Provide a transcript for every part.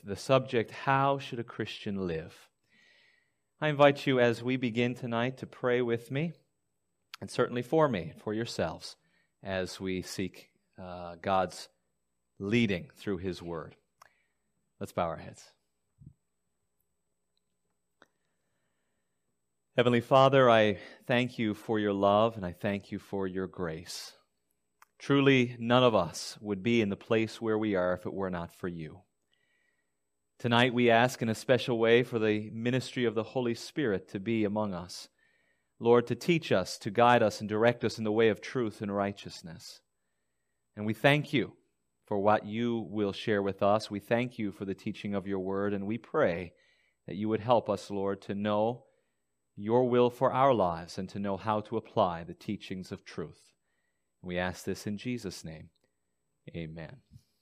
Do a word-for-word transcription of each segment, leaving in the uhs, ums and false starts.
the subject, How Should a Christian Live? I invite you as we begin tonight to pray with me, and certainly for me, for yourselves, as we seek uh, God's leading through His Word. Let's bow our heads. Heavenly Father, I thank you for your love, and I thank you for your grace. Truly, none of us would be in the place where we are if it were not for you. Tonight we ask in a special way for the ministry of the Holy Spirit to be among us. Lord, to teach us, to guide us, and direct us in the way of truth and righteousness. And we thank you for what you will share with us. We thank you for the teaching of your word, and we pray that you would help us, Lord, to know your will for our lives and to know how to apply the teachings of truth. We ask this in Jesus' name. Amen.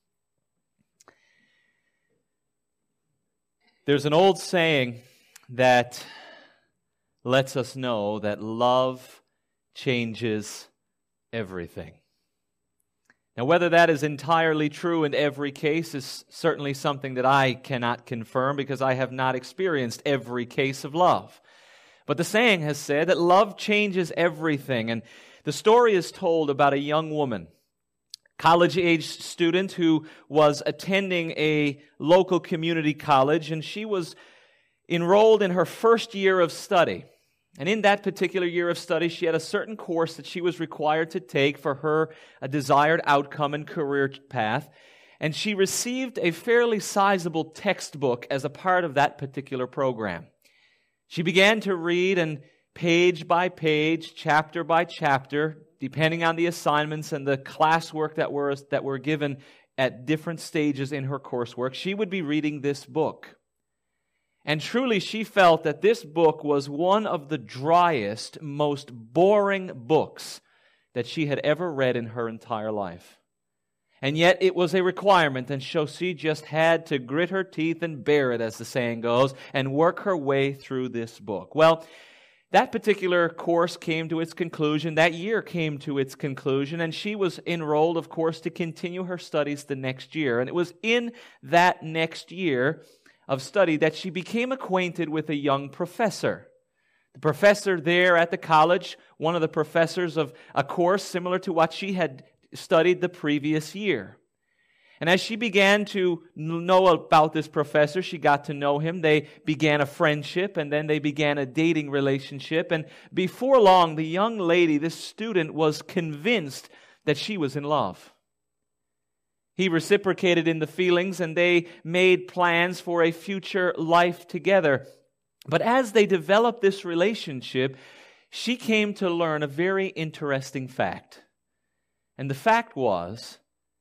There's an old saying that lets us know that love changes everything. Now, whether that is entirely true in every case is certainly something that I cannot confirm because I have not experienced every case of love. But the saying has said that love changes everything. And the story is told about a young woman, college-age student who was attending a local community college, and she was enrolled in her first year of study. And in that particular year of study, she had a certain course that she was required to take for her a desired outcome and career path. And she received a fairly sizable textbook as a part of that particular program. She began to read, and page by page, chapter by chapter, depending on the assignments and the classwork that were, that were given at different stages in her coursework, she would be reading this book. And truly she felt that this book was one of the driest, most boring books that she had ever read in her entire life. And yet it was a requirement, and so she just had to grit her teeth and bear it, as the saying goes, and work her way through this book. Well, that particular course came to its conclusion. That year came to its conclusion, and she was enrolled, of course, to continue her studies the next year. And it was in that next year of study that she became acquainted with a young professor. The professor there at the college, one of the professors of a course similar to what she had studied the previous year. And as she began to know about this professor, she got to know him. They began a friendship, and then they began a dating relationship. And before long, the young lady, this student, was convinced that she was in love. He reciprocated in the feelings, and they made plans for a future life together. But as they developed this relationship, she came to learn a very interesting fact. And the fact was,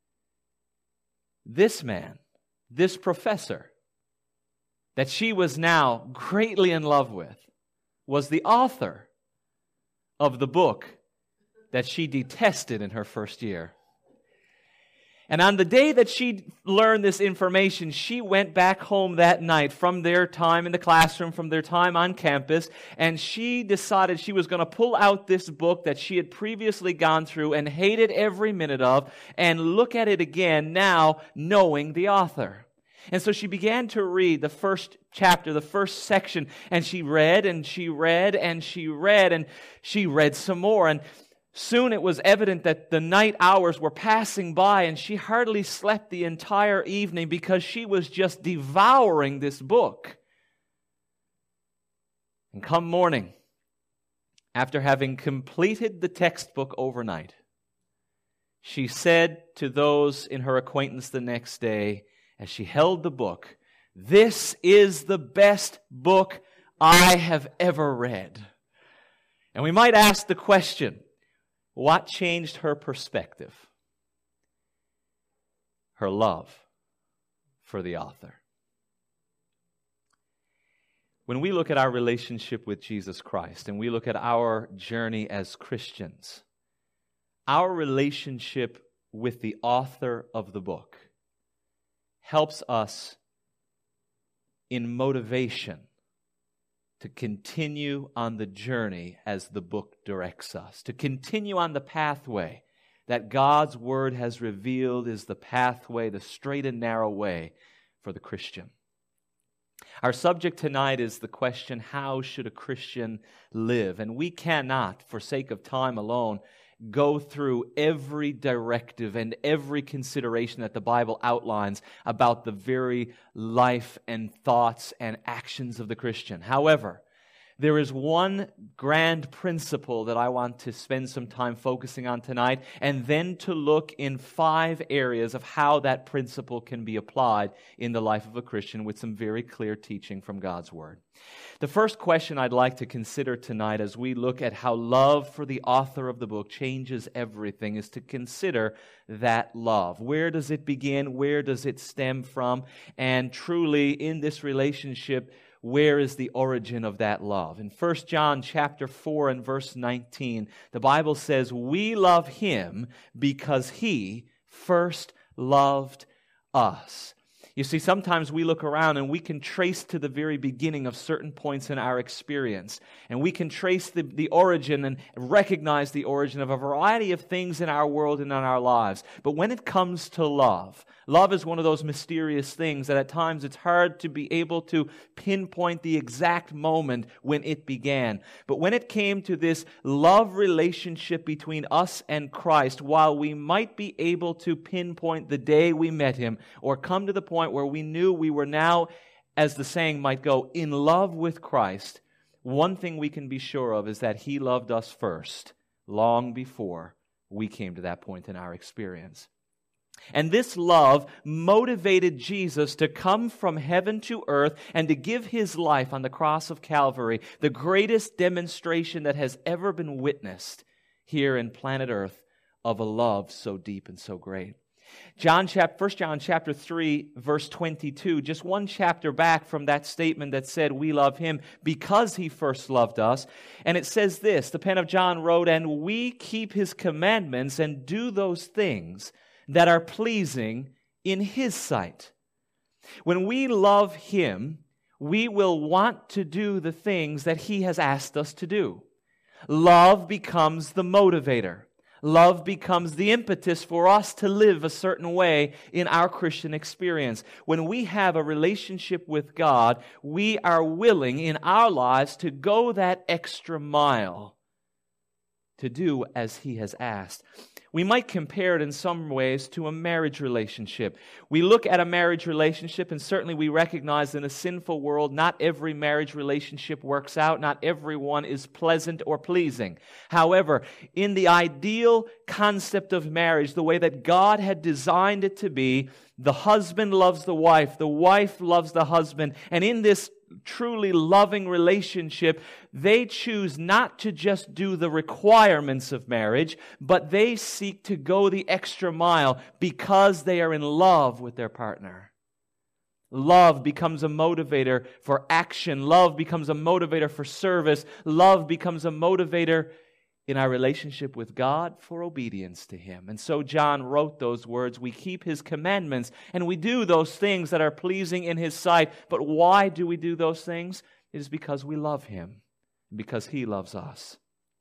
this man, this professor, that she was now greatly in love with, was the author of the book that she detested in her first year. And on the day that she learned this information, she went back home that night from their time in the classroom, from their time on campus, and she decided she was going to pull out this book that she had previously gone through and hated every minute of, and look at it again now, knowing the author. And so she began to read the first chapter, the first section, and she read, and she read, and she read, and she read some more, and soon it was evident that the night hours were passing by, and she hardly slept the entire evening because she was just devouring this book. And come morning, after having completed the textbook overnight, she said to those in her acquaintance the next day, as she held the book, "This is the best book I have ever read." And we might ask the question, what changed her perspective? Her love for the author. When we look at our relationship with Jesus Christ and we look at our journey as Christians, our relationship with the author of the book helps us in motivation to continue on the journey as the book directs us, to continue on the pathway that God's Word has revealed is the pathway, the straight and narrow way for the Christian. Our subject tonight is the question, how should a Christian live? And we cannot, for sake of time alone, go through every directive and every consideration that the Bible outlines about the very life and thoughts and actions of the Christian. However, there is one grand principle that I want to spend some time focusing on tonight, and then to look in five areas of how that principle can be applied in the life of a Christian with some very clear teaching from God's Word. The first question I'd like to consider tonight as we look at how love for the author of the book changes everything is to consider that love. Where does it begin? Where does it stem from? And truly, in this relationship, where is the origin of that love? In First John chapter four and verse nineteen, the Bible says, "We love Him because He first loved us." You see, sometimes we look around and we can trace to the very beginning of certain points in our experience. And we can trace the, the origin and recognize the origin of a variety of things in our world and in our lives. But when it comes to love, love is one of those mysterious things that at times it's hard to be able to pinpoint the exact moment when it began. But when it came to this love relationship between us and Christ, while we might be able to pinpoint the day we met Him or come to the point where we knew we were now, as the saying might go, in love with Christ, one thing we can be sure of is that He loved us first, long before we came to that point in our experience. And this love motivated Jesus to come from heaven to earth and to give His life on the cross of Calvary, the greatest demonstration that has ever been witnessed here in planet Earth of a love so deep and so great. John chap, First John chapter three, verse twenty-two, just one chapter back from that statement that said we love Him because He first loved us. And it says this, the pen of John wrote, "And we keep His commandments and do those things that are pleasing in His sight." When we love Him, we will want to do the things that He has asked us to do. Love becomes the motivator. Love becomes the impetus for us to live a certain way in our Christian experience. When we have a relationship with God, we are willing in our lives to go that extra mile to do as He has asked. We might compare it in some ways to a marriage relationship. We look at a marriage relationship, and certainly we recognize in a sinful world, not every marriage relationship works out. Not everyone is pleasant or pleasing. However, in the ideal concept of marriage, the way that God had designed it to be, the husband loves the wife, the wife loves the husband, and in this truly loving relationship, they choose not to just do the requirements of marriage, but they seek to go the extra mile because they are in love with their partner. Love becomes a motivator for action. Love becomes a motivator for service. Love becomes a motivator in our relationship with God for obedience to Him. And so John wrote those words, we keep His commandments and we do those things that are pleasing in His sight. But why do we do those things? It is because we love Him, because He loves us.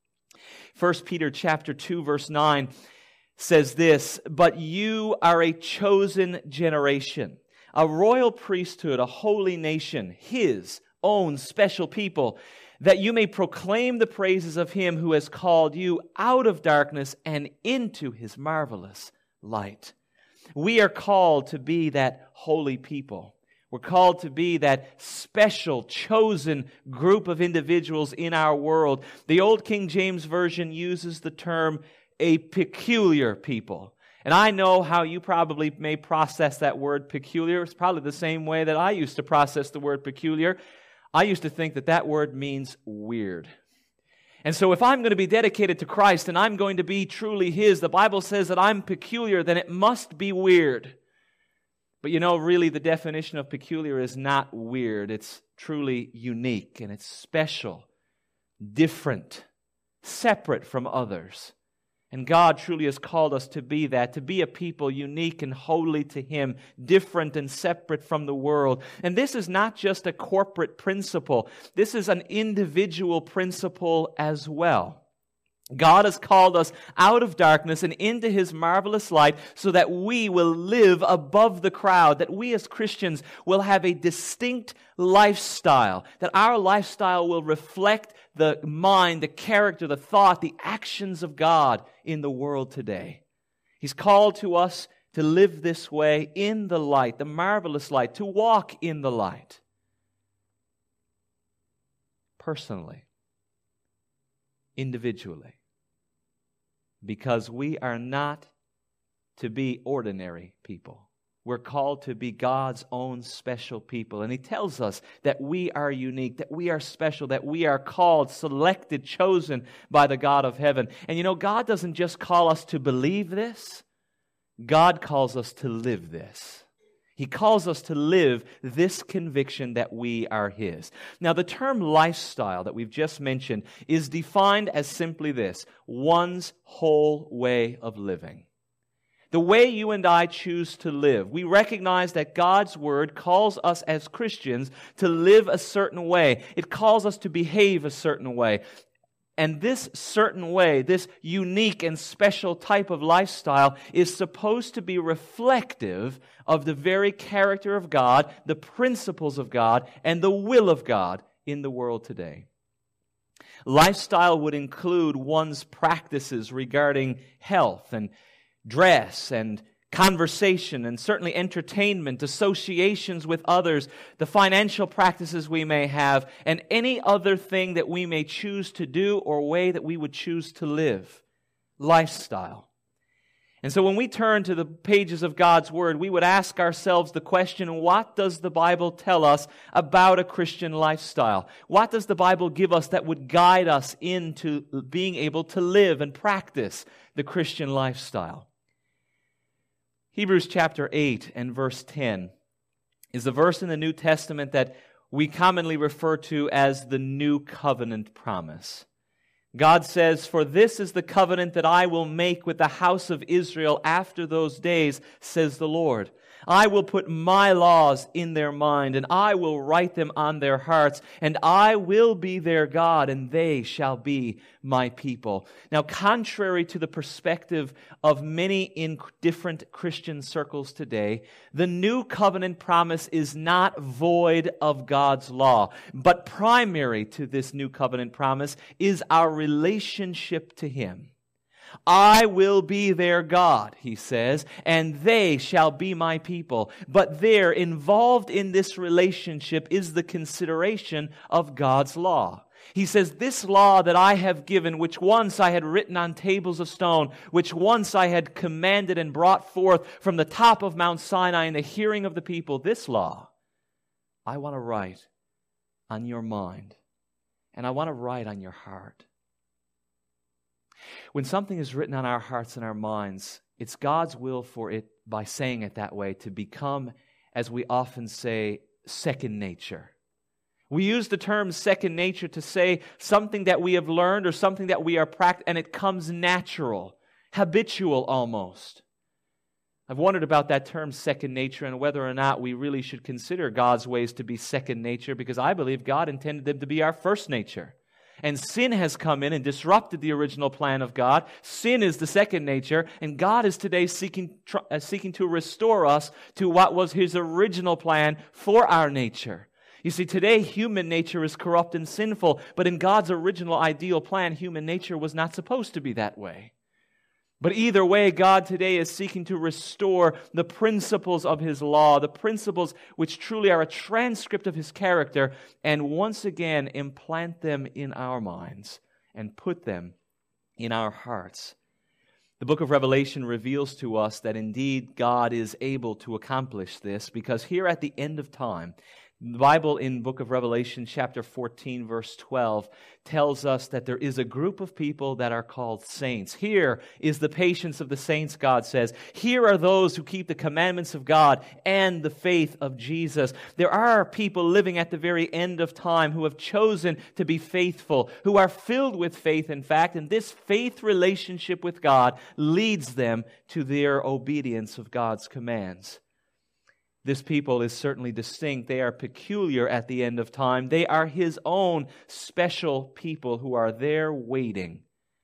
First Peter chapter two verse nine says this, "But you are a chosen generation, a royal priesthood, a holy nation, His own special people, that you may proclaim the praises of Him who has called you out of darkness and into His marvelous light." We are called to be that holy people. We're called to be that special, chosen group of individuals in our world. The Old King James Version uses the term a peculiar people. And I know how you probably may process that word peculiar. It's probably the same way that I used to process the word peculiar. I used to think that that word means weird. And so if I'm going to be dedicated to Christ and I'm going to be truly His, the Bible says that I'm peculiar, then it must be weird. But you know, really the definition of peculiar is not weird. It's truly unique and it's special, different, separate from others. And God truly has called us to be that, to be a people unique and holy to Him, different and separate from the world. And this is not just a corporate principle. This is an individual principle as well. God has called us out of darkness and into His marvelous light so that we will live above the crowd, that we as Christians will have a distinct lifestyle, that our lifestyle will reflect the mind, the character, the thought, the actions of God in the world today. He's called to us to live this way in the light, the marvelous light, to walk in the light. Personally, individually, because we are not to be ordinary people. We're called to be God's own special people. And He tells us that we are unique, that we are special, that we are called, selected, chosen by the God of heaven. And you know, God doesn't just call us to believe this. God calls us to live this. He calls us to live this conviction that we are His. Now, the term lifestyle that we've just mentioned is defined as simply this: one's whole way of living. The way you and I choose to live. We recognize that God's Word calls us as Christians to live a certain way. It calls us to behave a certain way. And this certain way, this unique and special type of lifestyle is supposed to be reflective of the very character of God, the principles of God, and the will of God in the world today. Lifestyle would include one's practices regarding health and dress and conversation and certainly entertainment, associations with others, the financial practices we may have, and any other thing that we may choose to do or way that we would choose to live. Lifestyle. And so when we turn to the pages of God's Word, we would ask ourselves the question, what does the Bible tell us about a Christian lifestyle? What does the Bible give us that would guide us into being able to live and practice the Christian lifestyle? Hebrews chapter eight and verse ten is the verse in the New Testament that we commonly refer to as the New Covenant promise. God says, "For this is the covenant that I will make with the house of Israel after those days, says the Lord. I will put my laws in their mind, and I will write them on their hearts, and I will be their God, and they shall be my people." Now, contrary to the perspective of many in different Christian circles today, the new covenant promise is not void of God's law, but primary to this new covenant promise is our relationship to Him. I will be their God, He says, and they shall be my people. But there, involved in this relationship, is the consideration of God's law. He says, "This law that I have given, which once I had written on tables of stone, which once I had commanded and brought forth from the top of Mount Sinai in the hearing of the people, this law I want to write on your mind, and I want to write on your heart." When something is written on our hearts and our minds, it's God's will for it, by saying it that way, to become, as we often say, second nature. We use the term second nature to say something that we have learned or something that we are practicing, and it comes natural, habitual almost. I've wondered about that term second nature and whether or not we really should consider God's ways to be second nature, because I believe God intended them to be our first nature. And sin has come in and disrupted the original plan of God. Sin is the second nature, and God is today seeking, tr- uh, seeking to restore us to what was His original plan for our nature. You see, today human nature is corrupt and sinful, but in God's original ideal plan, human nature was not supposed to be that way. But either way, God today is seeking to restore the principles of His law, the principles which truly are a transcript of His character, and once again implant them in our minds and put them in our hearts. The book of Revelation reveals to us that indeed God is able to accomplish this, because here at the end of time, the Bible in book of Revelation chapter fourteen verse twelve tells us that there is a group of people that are called saints. Here is the patience of the saints, God says. Here are those who keep the commandments of God and the faith of Jesus. There are people living at the very end of time who have chosen to be faithful, who are filled with faith, in fact, and this faith relationship with God leads them to their obedience of God's commands. This people is certainly distinct. They are peculiar at the end of time. They are His own special people who are there waiting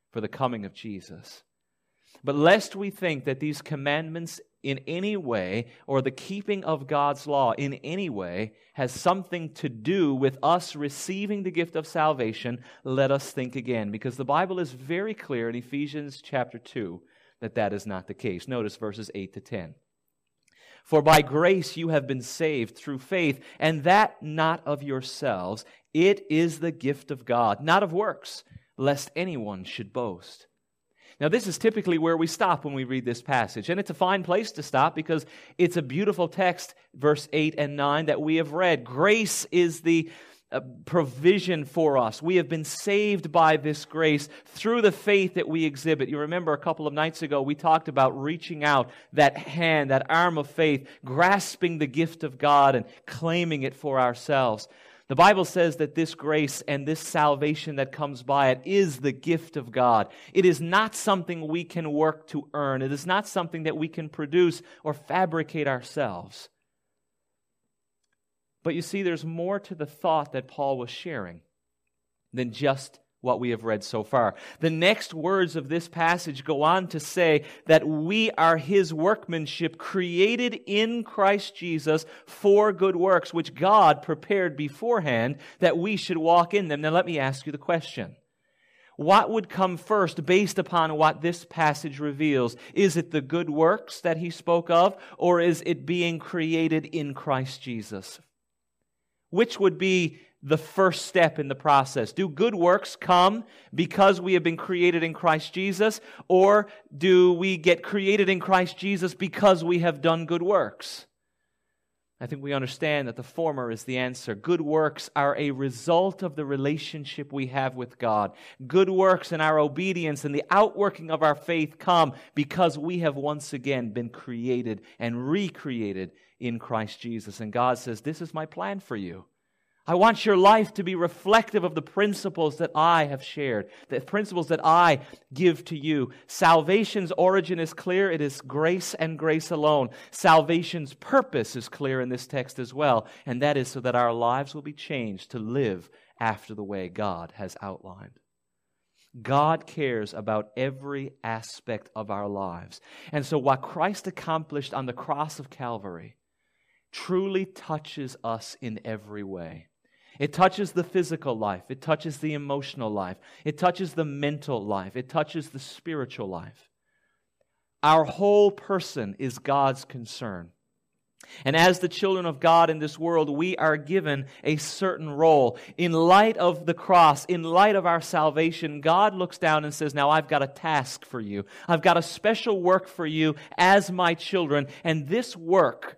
for the coming of Jesus. But lest we think that these commandments in any way, or the keeping of God's law in any way, has something to do with us receiving the gift of salvation, let us think again. Because the Bible is very clear in Ephesians chapter two that that is not the case. Notice verses eight to ten. For by grace you have been saved through faith, and that not of yourselves. It is the gift of God, not of works, lest anyone should boast. Now, this is typically where we stop when we read this passage, and it's a fine place to stop because it's a beautiful text, verse eight and nine, that we have read. Grace is the uh, provision for us. We have been saved by this grace through the faith that we exhibit. You remember a couple of nights ago, we talked about reaching out that hand, that arm of faith, grasping the gift of God and claiming it for ourselves. The Bible says that this grace and this salvation that comes by it is the gift of God. It is not something we can work to earn. It is not something that we can produce or fabricate ourselves. But you see, there's more to the thought that Paul was sharing than just what we have read so far. The next words of this passage go on to say that we are His workmanship, created in Christ Jesus for good works, which God prepared beforehand that we should walk in them. Now let me ask you the question. What would come first based upon what this passage reveals? Is it the good works that he spoke of, or is it being created in Christ Jesus? Which would be the first step in the process? Do good works come because we have been created in Christ Jesus, or do we get created in Christ Jesus because we have done good works? I think we understand that the former is the answer. Good works are a result of the relationship we have with God. Good works and our obedience and the outworking of our faith come because we have once again been created and recreated in Christ Jesus. And God says, this is my plan for you. I want your life to be reflective of the principles that I have shared, the principles that I give to you. Salvation's origin is clear. It is grace and grace alone. Salvation's purpose is clear in this text as well, and that is so that our lives will be changed to live after the way God has outlined. God cares about every aspect of our lives. And so what Christ accomplished on the cross of Calvary truly touches us in every way. It touches the physical life. It touches the emotional life. It touches the mental life. It touches the spiritual life. Our whole person is God's concern. And as the children of God in this world, we are given a certain role. In light of the cross, in light of our salvation, God looks down and says, now I've got a task for you. I've got a special work for you as my children. And this work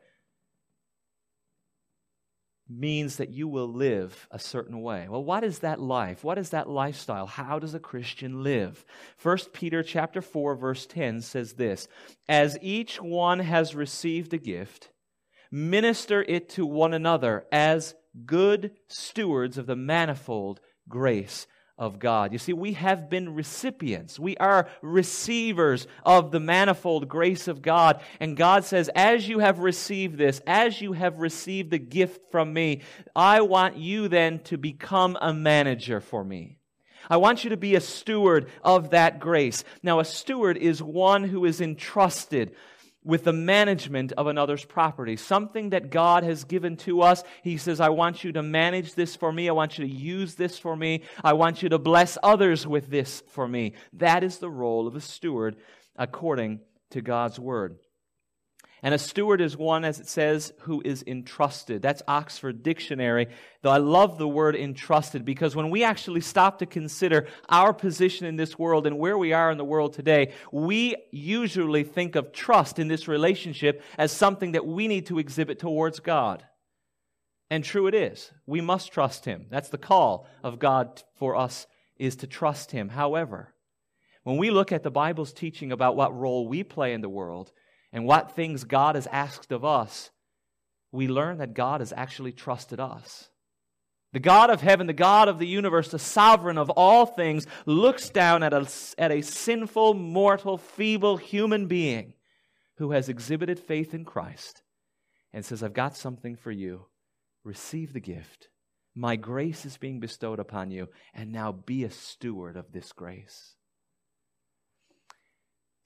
means that you will live a certain way. Well, what is that life? What is that lifestyle? How does a Christian live? First Peter chapter four, verse ten says this, as each one has received a gift, minister it to one another as good stewards of the manifold grace of God. You see, we have been recipients. We are receivers of the manifold grace of God. And God says, as you have received this, as you have received the gift from me, I want you then to become a manager for me. I want you to be a steward of that grace. Now, a steward is one who is entrusted with the management of another's property, something that God has given to us. He says, I want you to manage this for me. I want you to use this for me. I want you to bless others with this for me. That is the role of a steward according to God's word. And a steward is one, as it says, who is entrusted. That's Oxford Dictionary. Though I love the word entrusted, because when we actually stop to consider our position in this world and where we are in the world today, we usually think of trust in this relationship as something that we need to exhibit towards God. And true it is. We must trust Him. That's the call of God for us, is to trust Him. However, when we look at the Bible's teaching about what role we play in the world, and what things God has asked of us, we learn that God has actually trusted us. The God of heaven, the God of the universe, the sovereign of all things, looks down at a, at a sinful, mortal, feeble human being who has exhibited faith in Christ and says, I've got something for you. Receive the gift. My grace is being bestowed upon you, and now be a steward of this grace.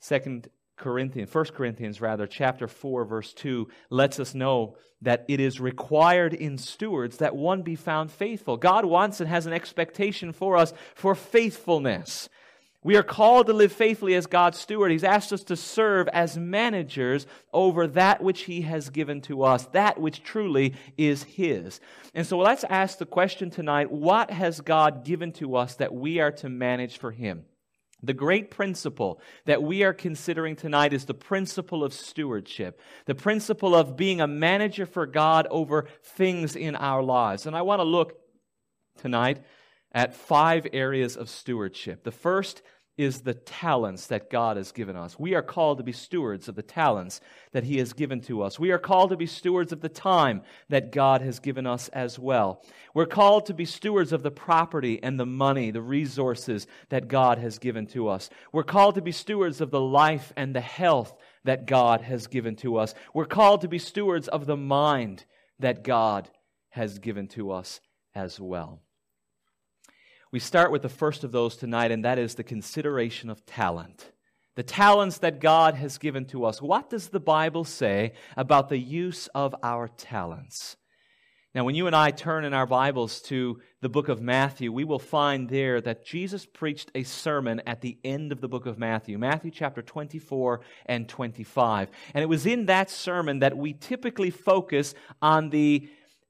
Second Corinthians, First Corinthians rather, chapter four, verse two, lets us know that it is required in stewards that one be found faithful. God wants and has an expectation for us for faithfulness. We are called to live faithfully as God's steward. He's asked us to serve as managers over that which He has given to us, that which truly is His. And so let's ask the question tonight, what has God given to us that we are to manage for Him? The great principle that we are considering tonight is the principle of stewardship, the principle of being a manager for God over things in our lives. And I want to look tonight at five areas of stewardship. The first is the talents that God has given us. We are called to be stewards of the talents that He has given to us. We are called to be stewards of the time that God has given us as well. We're called to be stewards of the property and the money, the resources that God has given to us. We're called to be stewards of the life and the health that God has given to us. We're called to be stewards of the mind that God has given to us as well. We start with the first of those tonight, and that is the consideration of talent. The talents that God has given to us. What does the Bible say about the use of our talents? Now, when you and I turn in our Bibles to the book of Matthew, we will find there that Jesus preached a sermon at the end of the book of Matthew, Matthew chapter twenty-four and twenty-five. And it was in that sermon that we typically focus on the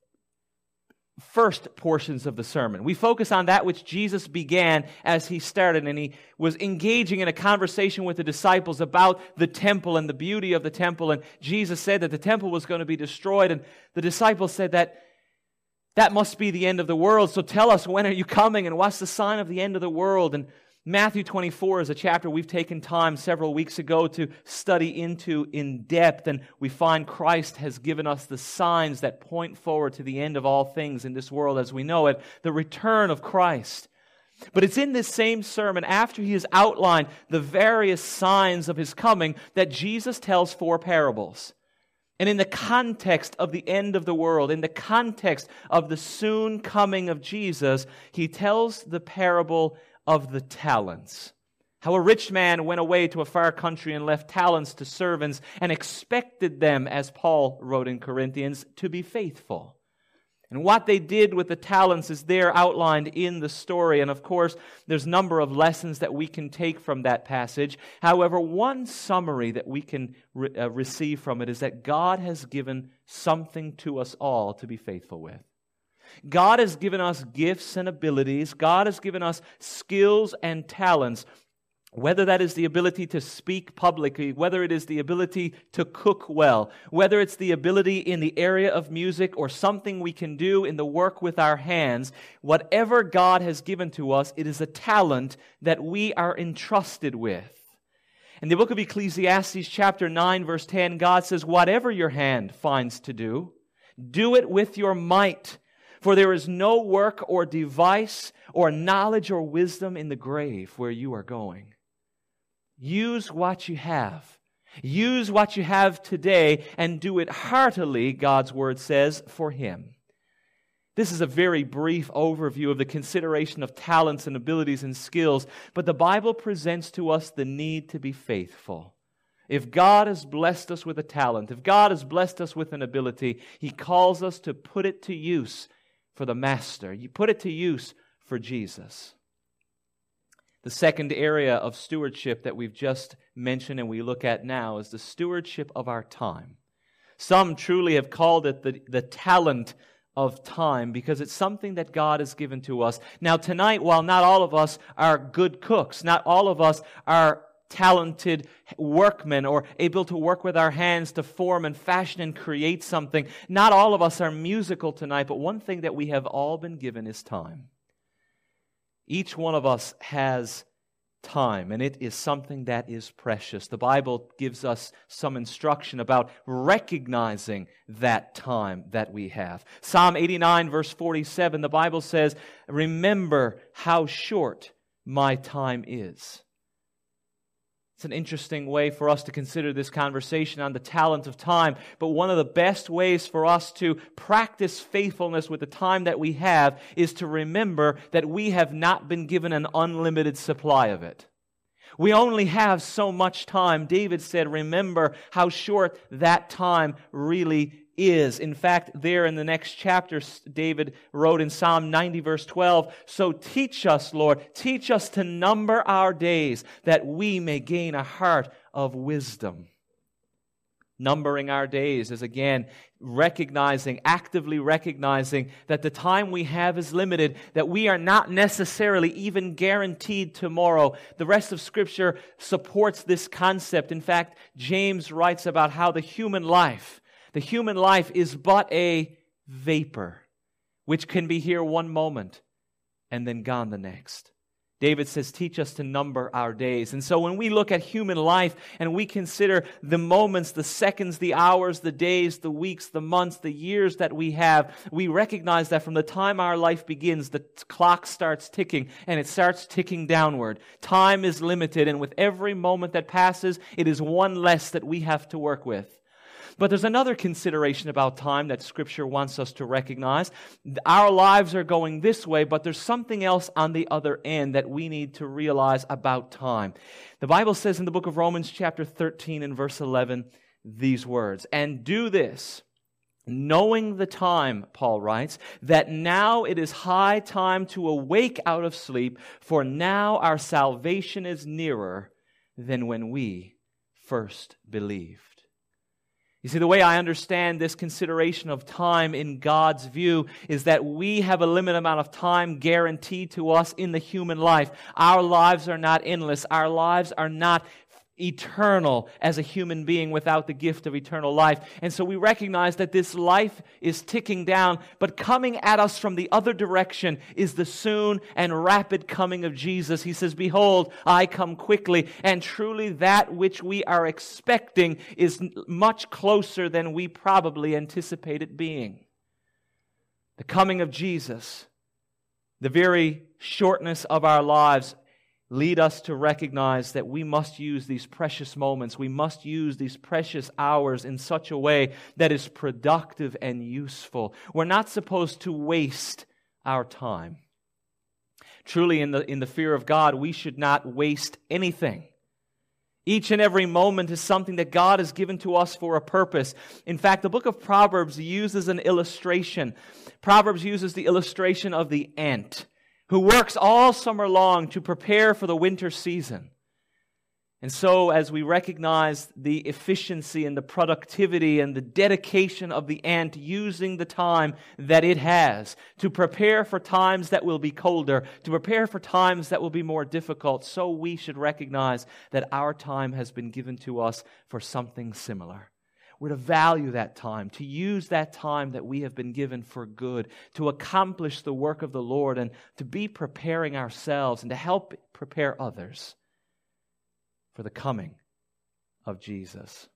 first portions of the sermon. We focus on that which Jesus began as He started, and He was engaging in a conversation with the disciples about the temple and the beauty of the temple, and Jesus said that the temple was going to be destroyed, and the disciples said that that must be the end of the world, so tell us, when are you coming, and what's the sign of the end of the world? And Matthew twenty-four is a chapter we've taken time several weeks ago to study into in depth, and we find Christ has given us the signs that point forward to the end of all things in this world as we know it, the return of Christ. But it's in this same sermon, after He has outlined the various signs of His coming, that Jesus tells four parables. And in the context of the end of the world, in the context of the soon coming of Jesus, He tells the parable of the talents. How a rich man went away to a far country and left talents to servants and expected them, as Paul wrote in Corinthians, to be faithful. And what they did with the talents is there outlined in the story. And of course, there's a number of lessons that we can take from that passage. However, one summary that we can re- uh, receive from it is that God has given something to us all to be faithful with. God has given us gifts and abilities. God has given us skills and talents, whether that is the ability to speak publicly, whether it is the ability to cook well, whether it's the ability in the area of music or something we can do in the work with our hands. Whatever God has given to us, it is a talent that we are entrusted with. In the book of Ecclesiastes chapter nine verse ten, God says, "Whatever your hand finds to do, do it with your might. For there is no work or device or knowledge or wisdom in the grave where you are going." Use what you have. Use what you have today and do it heartily, God's Word says, for Him. This is a very brief overview of the consideration of talents and abilities and skills, but the Bible presents to us the need to be faithful. If God has blessed us with a talent, if God has blessed us with an ability, He calls us to put it to use for the Master. You put it to use for Jesus. The second area of stewardship that we've just mentioned and we look at now is the stewardship of our time. Some truly have called it the, the talent of time because it's something that God has given to us. Now tonight, while not all of us are good cooks, not all of us are talented workmen or able to work with our hands to form and fashion and create something. Not all of us are musical tonight, but one thing that we have all been given is time. Each one of us has time, and it is something that is precious. The Bible gives us some instruction about recognizing that time that we have. Psalm eighty-nine, verse forty-seven, the Bible says, "Remember how short my time is." It's an interesting way for us to consider this conversation on the talent of time, but one of the best ways for us to practice faithfulness with the time that we have is to remember that we have not been given an unlimited supply of it. We only have so much time. David said, remember how short that time really is. In fact, there in the next chapter, David wrote in Psalm ninety, verse twelve, so teach us, Lord, teach us to number our days, that we may gain a heart of wisdom. Numbering our days is, again, recognizing, actively recognizing that the time we have is limited, that we are not necessarily even guaranteed tomorrow. The rest of Scripture supports this concept. In fact, James writes about how the human life, the human life is but a vapor, which can be here one moment and then gone the next. David says, teach us to number our days. And so when we look at human life and we consider the moments, the seconds, the hours, the days, the weeks, the months, the years that we have, we recognize that from the time our life begins, the clock starts ticking and it starts ticking downward. Time is limited, and with every moment that passes, it is one less that we have to work with. But there's another consideration about time that Scripture wants us to recognize. Our lives are going this way, but there's something else on the other end that we need to realize about time. The Bible says in the book of Romans chapter thirteen and verse eleven these words, and do this, knowing the time, Paul writes, that now it is high time to awake out of sleep, for now our salvation is nearer than when we first believed. You see, the way I understand this consideration of time in God's view is that we have a limited amount of time guaranteed to us in the human life. Our lives are not endless. Our lives are not eternal as a human being without the gift of eternal life. And so we recognize that this life is ticking down, but coming at us from the other direction is the soon and rapid coming of Jesus. He says, behold, I come quickly, and truly that which we are expecting is much closer than we probably anticipate it being. The coming of Jesus, the very shortness of our lives, lead us to recognize that we must use these precious moments, we must use these precious hours in such a way that is productive and useful. We're not supposed to waste our time. Truly, in the, in the fear of God, we should not waste anything. Each and every moment is something that God has given to us for a purpose. In fact, the book of Proverbs uses an illustration. Proverbs uses the illustration of the ant, who works all summer long to prepare for the winter season. And so, as we recognize the efficiency and the productivity and the dedication of the ant using the time that it has to prepare for times that will be colder, to prepare for times that will be more difficult, so we should recognize that our time has been given to us for something similar. We're to value that time, to use that time that we have been given for good, to accomplish the work of the Lord, and to be preparing ourselves and to help prepare others for the coming of Jesus.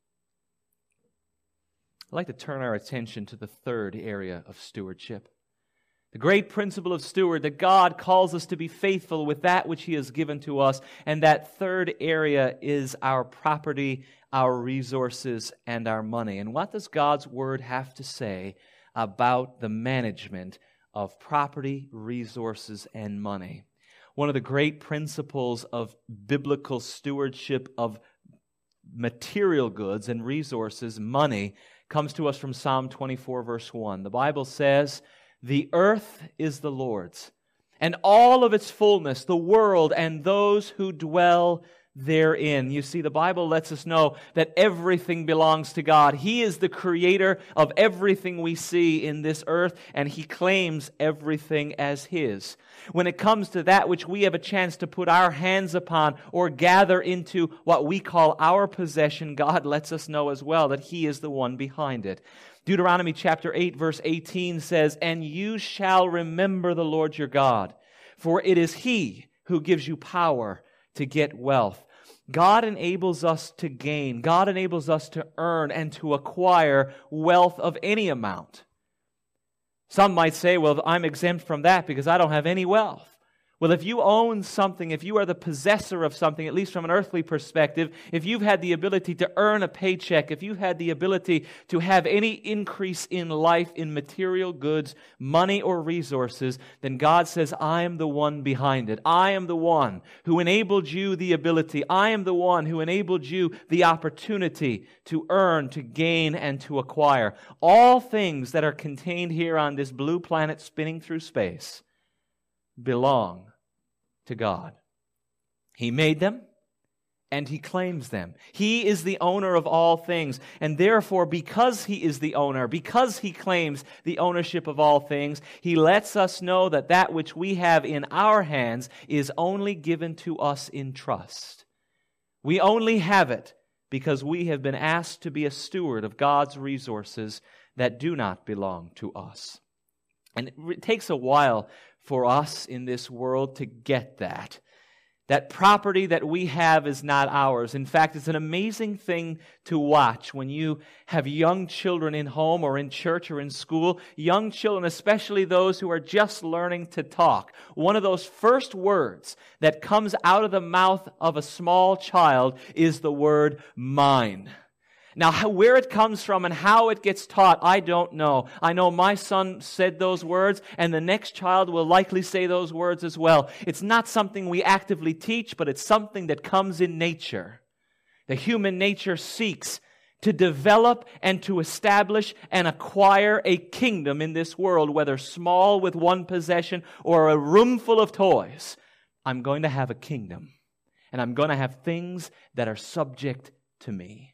I'd like to turn our attention to the third area of stewardship. The great principle of steward, that God calls us to be faithful with that which He has given to us, and that third area is our property, our resources, and our money. And what does God's Word have to say about the management of property, resources, and money? One of the great principles of biblical stewardship of material goods and resources, money, comes to us from Psalm twenty-four, verse one. The Bible says, "The earth is the Lord's, and all of its fullness, the world and those who dwell therein." You see, the Bible lets us know that everything belongs to God. He is the creator of everything we see in this earth, and He claims everything as His. When it comes to that which we have a chance to put our hands upon or gather into what we call our possession, God lets us know as well that He is the one behind it. Deuteronomy chapter eight, verse eighteen says, "And you shall remember the Lord your God, for it is He who gives you power to get wealth." God enables us to gain, God enables us to earn and to acquire wealth of any amount. Some might say, well, I'm exempt from that because I don't have any wealth. Well, if you own something, if you are the possessor of something, at least from an earthly perspective, if you've had the ability to earn a paycheck, if you've had the ability to have any increase in life, in material goods, money or resources, then God says, I am the one behind it. I am the one who enabled you the ability. I am the one who enabled you the opportunity to earn, to gain, and to acquire. All things that are contained here on this blue planet spinning through space belong to God. He made them, and He claims them. He is the owner of all things, and therefore, because He is the owner, because He claims the ownership of all things, He lets us know that that which we have in our hands is only given to us in trust. We only have it because we have been asked to be a steward of God's resources that do not belong to us. And it takes a while for us in this world to get that. That property that we have is not ours. In fact, it's an amazing thing to watch when you have young children in home or in church or in school. Young children, especially those who are just learning to talk. One of those first words that comes out of the mouth of a small child is the word mine. Now, how, where it comes from and how it gets taught, I don't know. I know my son said those words, and the next child will likely say those words as well. It's not something we actively teach, but it's something that comes in nature. The human nature seeks to develop and to establish and acquire a kingdom in this world, whether small with one possession or a room full of toys. I'm going to have a kingdom, and I'm going to have things that are subject to me.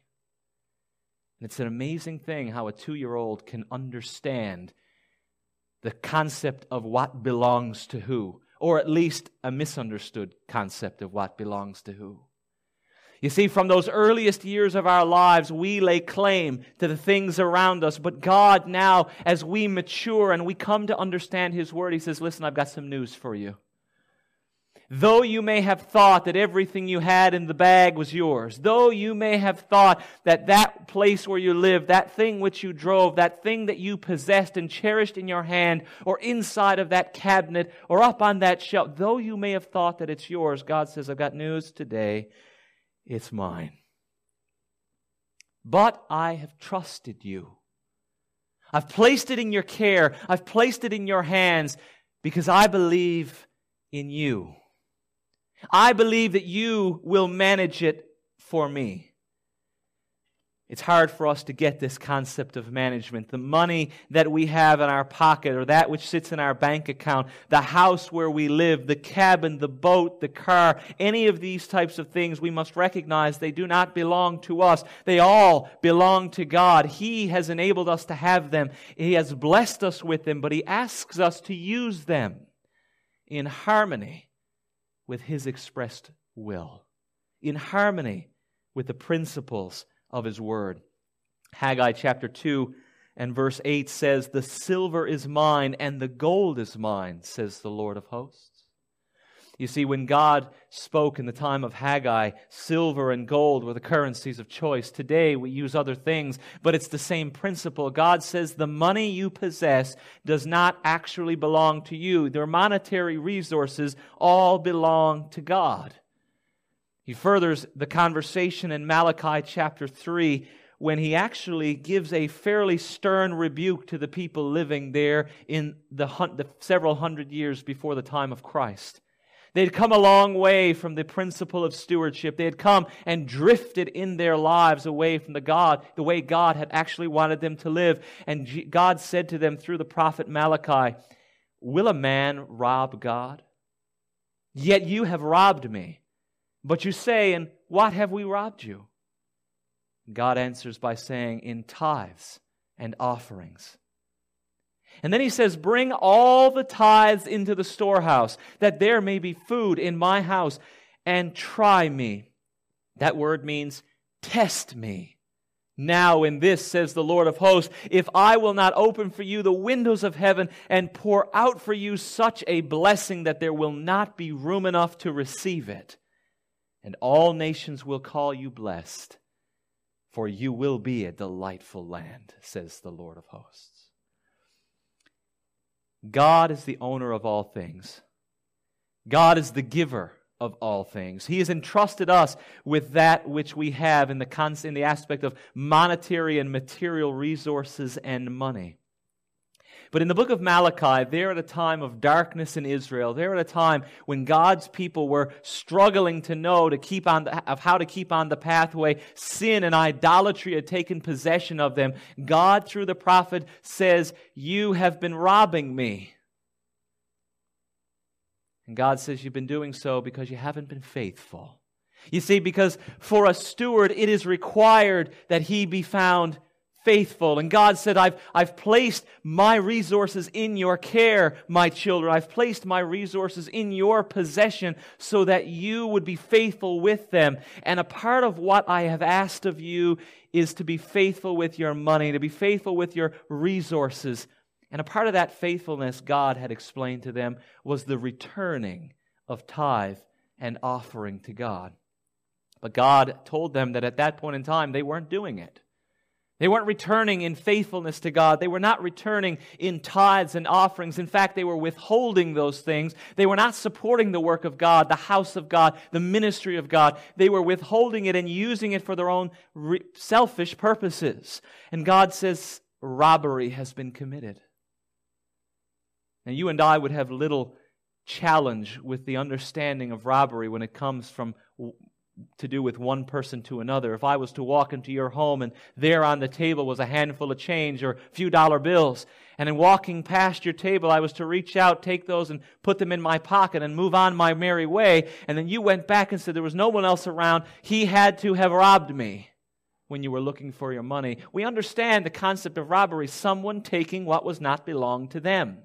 And it's an amazing thing how a two-year-old can understand the concept of what belongs to who, or at least a misunderstood concept of what belongs to who. You see, from those earliest years of our lives, we lay claim to the things around us, but God now, as we mature and we come to understand His Word, He says, listen, I've got some news for you. Though you may have thought that everything you had in the bag was yours, though you may have thought that that place where you lived, that thing which you drove, that thing that you possessed and cherished in your hand, or inside of that cabinet, or up on that shelf, though you may have thought that it's yours, God says, I've got news today, it's mine. But I have trusted you. I've placed it in your care. I've placed it in your hands because I believe in you. I believe that you will manage it for me. It's hard for us to get this concept of management. The money that we have in our pocket or that which sits in our bank account, the house where we live, the cabin, the boat, the car, any of these types of things, we must recognize they do not belong to us. They all belong to God. He has enabled us to have them. He has blessed us with them, but He asks us to use them in harmony with His expressed will, in harmony with the principles of His Word. Haggai chapter two and verse eight says, the silver is mine and the gold is mine, says the Lord of hosts. You see, when God spoke in the time of Haggai, silver and gold were the currencies of choice. Today we use other things, but it's the same principle. God says the money you possess does not actually belong to you. Their monetary resources all belong to God. He furthers the conversation in Malachi chapter three when he actually gives a fairly stern rebuke to the people living there in the, hun- the several hundred years before the time of Christ. They'd come a long way from the principle of stewardship. They had come and drifted in their lives away from the God, the way God had actually wanted them to live. And God said to them through the prophet Malachi, will a man rob God? Yet you have robbed me. But you say, in what have we robbed you? God answers by saying, in tithes and offerings. And then He says, bring all the tithes into the storehouse, that there may be food in my house, and try me. That word means test me. Now in this, says the Lord of hosts, if I will not open for you the windows of heaven and pour out for you such a blessing that there will not be room enough to receive it, and all nations will call you blessed, for you will be a delightful land, says the Lord of hosts. God is the owner of all things. God is the giver of all things. He has entrusted us with that which we have in the con- in the aspect of monetary and material resources and money. But in the book of Malachi, there at a time of darkness in Israel, there at a time when God's people were struggling to know to keep on the, of how to keep on the pathway, sin and idolatry had taken possession of them. God, through the prophet, says, "You have been robbing me." And God says, "You've been doing so because you haven't been faithful." You see, because for a steward, it is required that he be found faithful. And God said, I've, I've placed my resources in your care, my children. I've placed my resources in your possession so that you would be faithful with them. And a part of what I have asked of you is to be faithful with your money, to be faithful with your resources. And a part of that faithfulness, God had explained to them, was the returning of tithe and offering to God. But God told them that at that point in time, they weren't doing it. They weren't returning in faithfulness to God. They were not returning in tithes and offerings. In fact, they were withholding those things. They were not supporting the work of God, the house of God, the ministry of God. They were withholding it and using it for their own re- selfish purposes. And God says, robbery has been committed. Now, you and I would have little challenge with the understanding of robbery when it comes from to do with one person to another. If I was to walk into your home and there on the table was a handful of change or a few dollar bills, and in walking past your table I was to reach out, take those and put them in my pocket and move on my merry way, and then you went back and said there was no one else around, he had to have robbed me when you were looking for your money. We understand the concept of robbery, someone taking what was not belonged to them.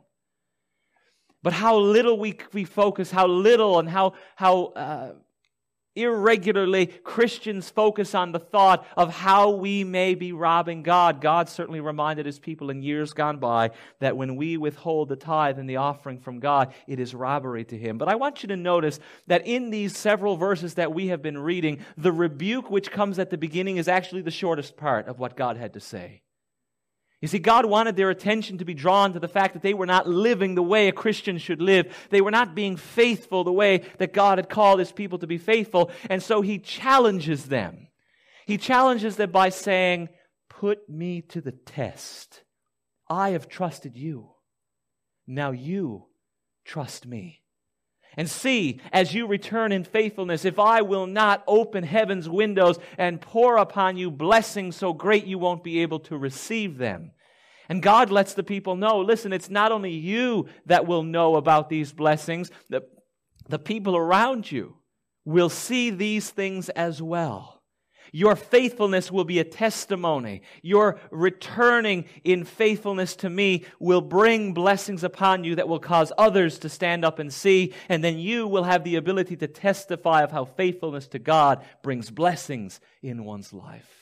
But how little we, we focus, how little and how, how uh, irregularly Christians focus on the thought of how we may be robbing God. God certainly reminded His people in years gone by that when we withhold the tithe and the offering from God, it is robbery to Him. But I want you to notice that in these several verses that we have been reading, the rebuke which comes at the beginning is actually the shortest part of what God had to say. You see, God wanted their attention to be drawn to the fact that they were not living the way a Christian should live. They were not being faithful the way that God had called His people to be faithful. And so He challenges them. He challenges them by saying, "Put me to the test. I have trusted you. Now you trust me. And see, as you return in faithfulness, if I will not open heaven's windows and pour upon you blessings so great you won't be able to receive them." And God lets the people know, listen, it's not only you that will know about these blessings, the, the people around you will see these things as well. Your faithfulness will be a testimony. Your returning in faithfulness to me will bring blessings upon you that will cause others to stand up and see, and then you will have the ability to testify of how faithfulness to God brings blessings in one's life.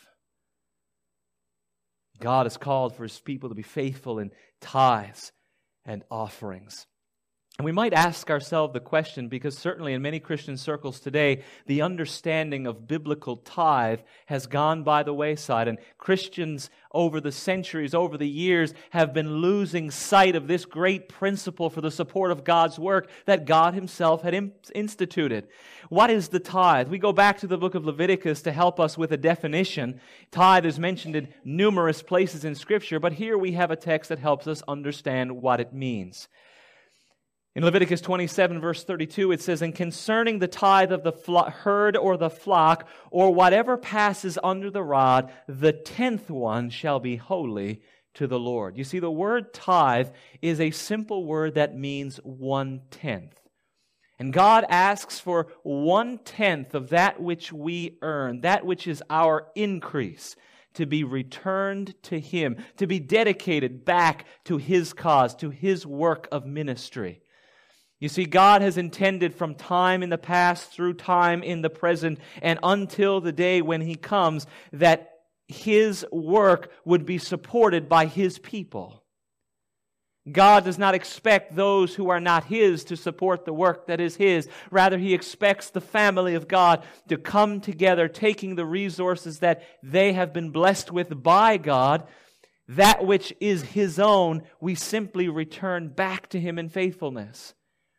God has called for His people to be faithful in tithes and offerings. And we might ask ourselves the question, because certainly in many Christian circles today, the understanding of biblical tithe has gone by the wayside. And Christians over the centuries, over the years, have been losing sight of this great principle for the support of God's work that God Himself had instituted. What is the tithe? We go back to the book of Leviticus to help us with a definition. Tithe is mentioned in numerous places in Scripture, but here we have a text that helps us understand what it means. In Leviticus twenty-seven, verse thirty-two, it says, "And concerning the tithe of the flo- herd or the flock, or whatever passes under the rod, the tenth one shall be holy to the Lord." You see, the word tithe is a simple word that means one-tenth. And God asks for one-tenth of that which we earn, that which is our increase, to be returned to Him, to be dedicated back to His cause, to His work of ministry. You see, God has intended from time in the past through time in the present and until the day when He comes that His work would be supported by His people. God does not expect those who are not His to support the work that is His. Rather, He expects the family of God to come together, taking the resources that they have been blessed with by God. That which is His own, we simply return back to Him in faithfulness.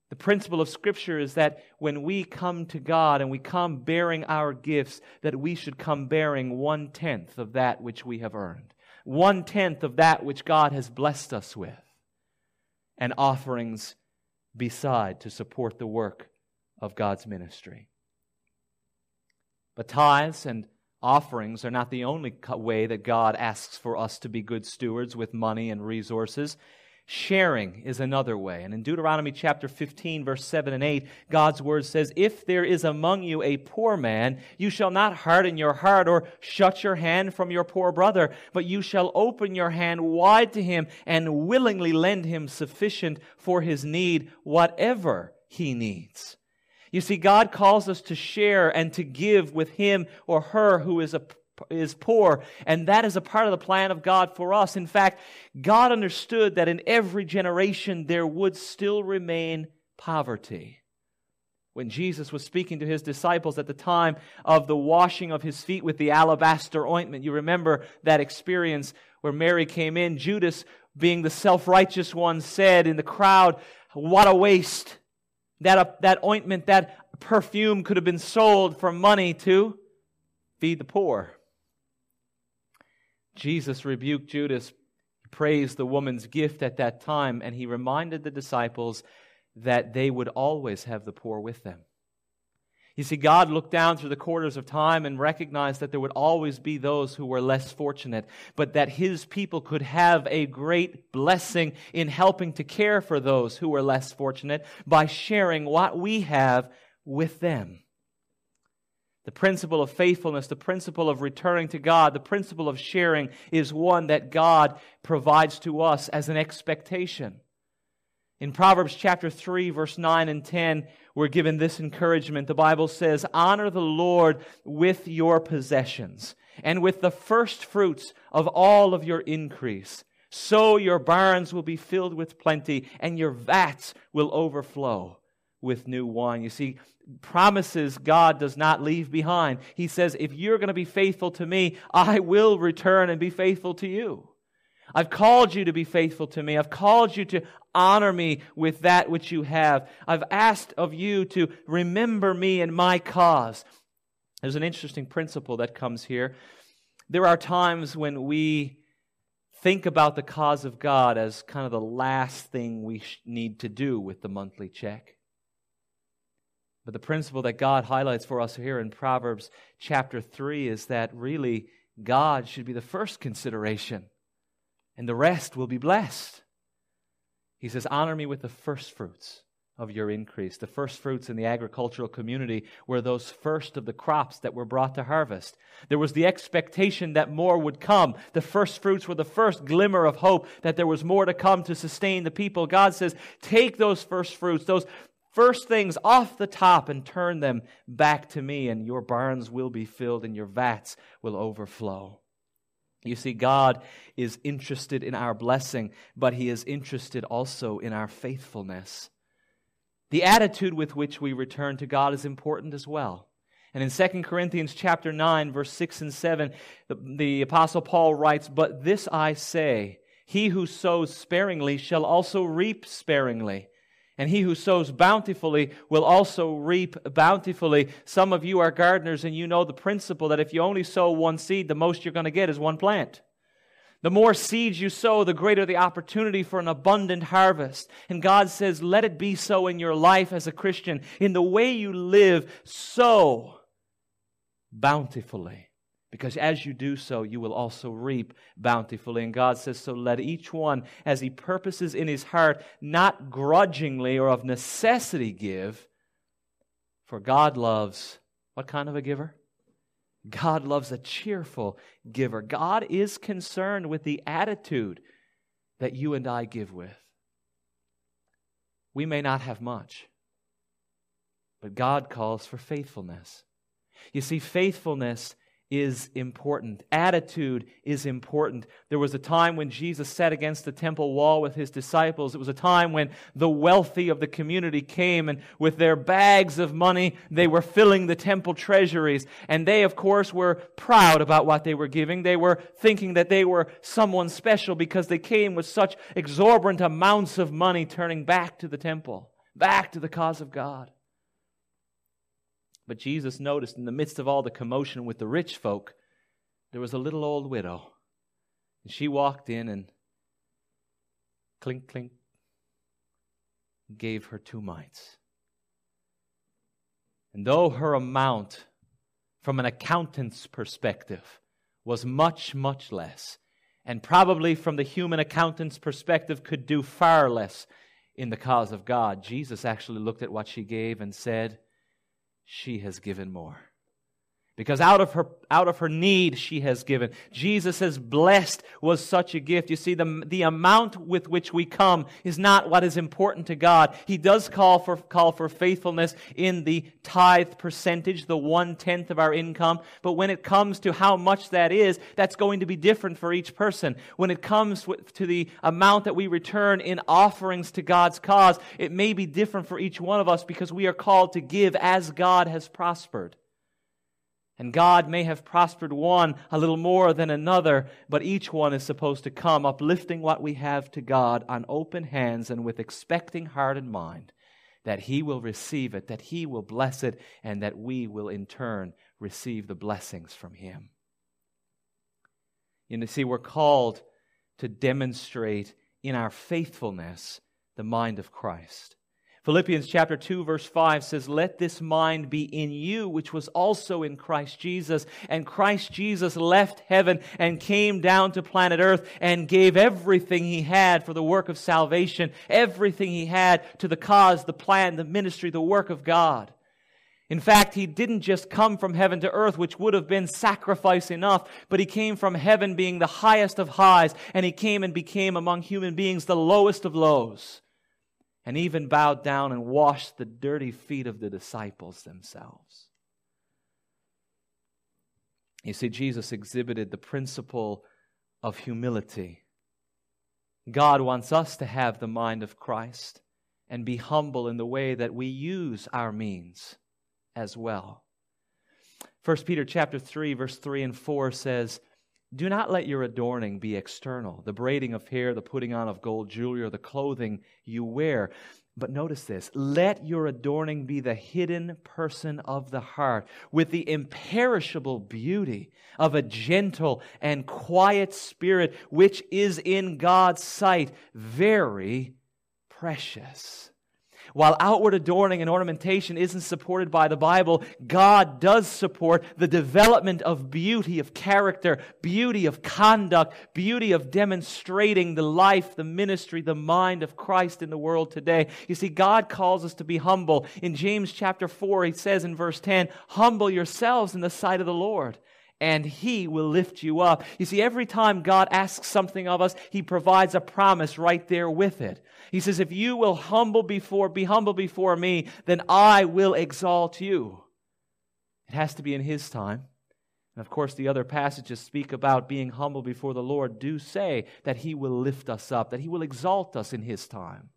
The principle of Scripture is that when we come to God and we come bearing our gifts, that we should come bearing one-tenth of that which we have earned. One-tenth of that which God has blessed us with. And offerings beside to support the work of God's ministry. But tithes and offerings are not the only way that God asks for us to be good stewards with money and resources. Sharing is another way. And in Deuteronomy chapter fifteen, verse seven and eight, God's word says, "If there is among you a poor man, you shall not harden your heart or shut your hand from your poor brother, but you shall open your hand wide to him and willingly lend him sufficient for his need, whatever he needs." You see, God calls us to share and to give with him or her who is a is poor, and that is a part of the plan of God for us. In fact, God understood that in every generation there would still remain poverty. When Jesus was speaking to his disciples at the time of the washing of his feet with the alabaster ointment, you remember that experience where Mary came in. Judas, being the self-righteous one, said in the crowd, "What a waste! That, uh, that ointment, that perfume could have been sold for money to feed the poor." Jesus rebuked Judas, praised the woman's gift at that time, and he reminded the disciples that they would always have the poor with them. You see, God looked down through the quarters of time and recognized that there would always be those who were less fortunate, but that his people could have a great blessing in helping to care for those who were less fortunate by sharing what we have with them. The principle of faithfulness, the principle of returning to God, the principle of sharing is one that God provides to us as an expectation. In Proverbs chapter three, verse nine and ten, we're given this encouragement. The Bible says, "Honor the Lord with your possessions and with the first fruits of all of your increase. So your barns will be filled with plenty and your vats will overflow with new wine." You see, promises God does not leave behind. He says, if you're going to be faithful to me, I will return and be faithful to you. I've called you to be faithful to me. I've called you to honor me with that which you have. I've asked of you to remember me and my cause. There's an interesting principle that comes here. There are times when we think about the cause of God as kind of the last thing we need to do with the monthly check. But the principle that God highlights for us here in Proverbs chapter three is that really God should be the first consideration, and the rest will be blessed. He says, honor me with the first fruits of your increase. The first fruits in the agricultural community were those first of the crops that were brought to harvest. There was the expectation that more would come. The first fruits were the first glimmer of hope that there was more to come to sustain the people. God says, take those first fruits, those first things off the top and turn them back to me, and your barns will be filled and your vats will overflow. You see, God is interested in our blessing, but He is interested also in our faithfulness. The attitude with which we return to God is important as well. And in Second Corinthians chapter nine, verse six and seven, the, the Apostle Paul writes, "But this I say, he who sows sparingly shall also reap sparingly. And he who sows bountifully will also reap bountifully." Some of you are gardeners and you know the principle that if you only sow one seed, the most you're going to get is one plant. The more seeds you sow, the greater the opportunity for an abundant harvest. And God says, let it be so in your life as a Christian. In the way you live, sow bountifully. Because as you do so, you will also reap bountifully. And God says, so let each one, as he purposes in his heart, not grudgingly or of necessity give. For God loves, what kind of a giver? God loves a cheerful giver. God is concerned with the attitude that you and I give with. We may not have much, but God calls for faithfulness. You see, faithfulness is important. Attitude is important. There was a time when Jesus sat against the temple wall with His disciples. It was a time when the wealthy of the community came, and with their bags of money, they were filling the temple treasuries. And they, of course, were proud about what they were giving. They were thinking that they were someone special because they came with such exorbitant amounts of money turning back to the temple, back to the cause of God. But Jesus noticed in the midst of all the commotion with the rich folk, there was a little old widow. And she walked in and clink, clink, gave her two mites. And though her amount, from an accountant's perspective, was much, much less, and probably from the human accountant's perspective could do far less in the cause of God, Jesus actually looked at what she gave and said, she has given more. Because out of her out of her need she has given. Jesus says, blessed was such a gift. You see, the, the amount with which we come is not what is important to God. He does call for call for faithfulness in the tithe percentage, the one-tenth of our income. But when it comes to how much that is, that's going to be different for each person. When it comes to the amount that we return in offerings to God's cause, it may be different for each one of us because we are called to give as God has prospered. And God may have prospered one a little more than another, but each one is supposed to come uplifting what we have to God on open hands and with expecting heart and mind, that He will receive it, that He will bless it, and that we will in turn receive the blessings from Him. You see, we're called to demonstrate in our faithfulness the mind of Christ. Philippians chapter two verse five says, let this mind be in you, which was also in Christ Jesus. And Christ Jesus left heaven and came down to planet earth and gave everything He had for the work of salvation, everything He had to the cause, the plan, the ministry, the work of God. In fact, He didn't just come from heaven to earth, which would have been sacrifice enough, but He came from heaven being the highest of highs, and He came and became among human beings the lowest of lows. And even bowed down and washed the dirty feet of the disciples themselves. You see, Jesus exhibited the principle of humility. God wants us to have the mind of Christ and be humble in the way that we use our means as well. First Peter chapter three, verse three and four says, do not let your adorning be external, the braiding of hair, the putting on of gold jewelry, or the clothing you wear. But notice this, let your adorning be the hidden person of the heart, with the imperishable beauty of a gentle and quiet spirit, which is in God's sight very precious. While outward adorning and ornamentation isn't supported by the Bible, God does support the development of beauty of character, beauty of conduct, beauty of demonstrating the life, the ministry, the mind of Christ in the world today. You see, God calls us to be humble. In James chapter four, He says in verse ten, humble yourselves in the sight of the Lord, and He will lift you up. You see, every time God asks something of us, He provides a promise right there with it. He says, if you will humble before, be humble before me, then I will exalt you. It has to be in His time. And of course, the other passages speak about being humble before the Lord do say that He will lift us up, that He will exalt us in His time.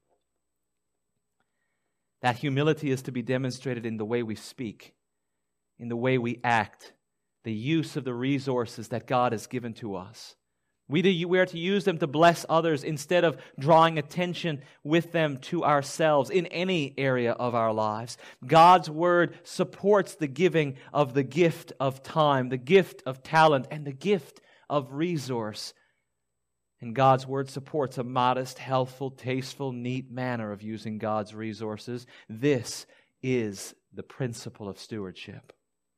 That humility is to be demonstrated in the way we speak, in the way we act, the use of the resources that God has given to us. We, do, we are to use them to bless others instead of drawing attention with them to ourselves in any area of our lives. God's Word supports the giving of the gift of time, the gift of talent, and the gift of resource. And God's Word supports a modest, healthful, tasteful, neat manner of using God's resources. This is the principle of stewardship.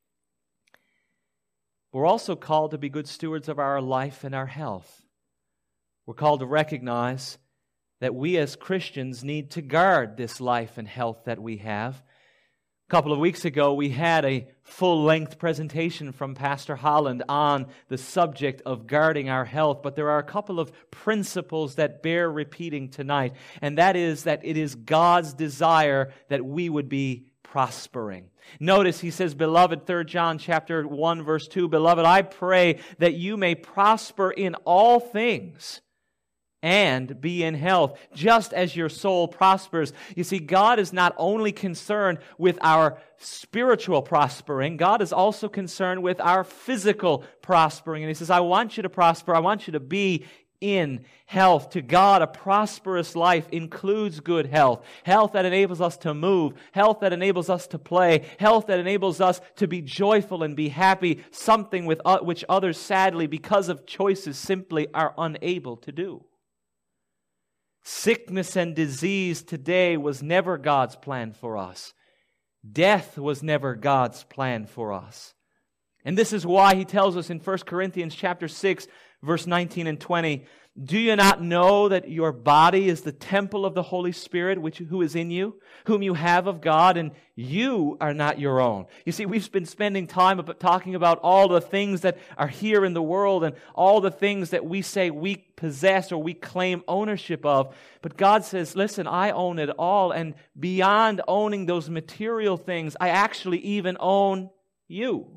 We're also called to be good stewards of our life and our health. We're called to recognize that we as Christians need to guard this life and health that we have. A couple of weeks ago, we had a full-length presentation from Pastor Holland on the subject of guarding our health, but there are a couple of principles that bear repeating tonight, and that is that it is God's desire that we would be prospering. Notice he says, beloved, Third John chapter one, verse two, beloved, I pray that you may prosper in all things and be in health, just as your soul prospers. You see, God is not only concerned with our spiritual prospering, God is also concerned with our physical prospering. And He says, I want you to prosper, I want you to be in health. To God, a prosperous life includes good health. Health that enables us to move. Health that enables us to play. Health that enables us to be joyful and be happy. Something with uh, which others, sadly, because of choices, simply are unable to do. Sickness and disease today was never God's plan for us. Death was never God's plan for us. And this is why he tells us in First Corinthians chapter six, verse nineteen and twenty, do you not know that your body is the temple of the Holy Spirit, which who is in you, whom you have of God, and you are not your own? You see, we've been spending time about talking about all the things that are here in the world and all the things that we say we possess or we claim ownership of. But God says, listen, I own it all, and beyond owning those material things, I actually even own you.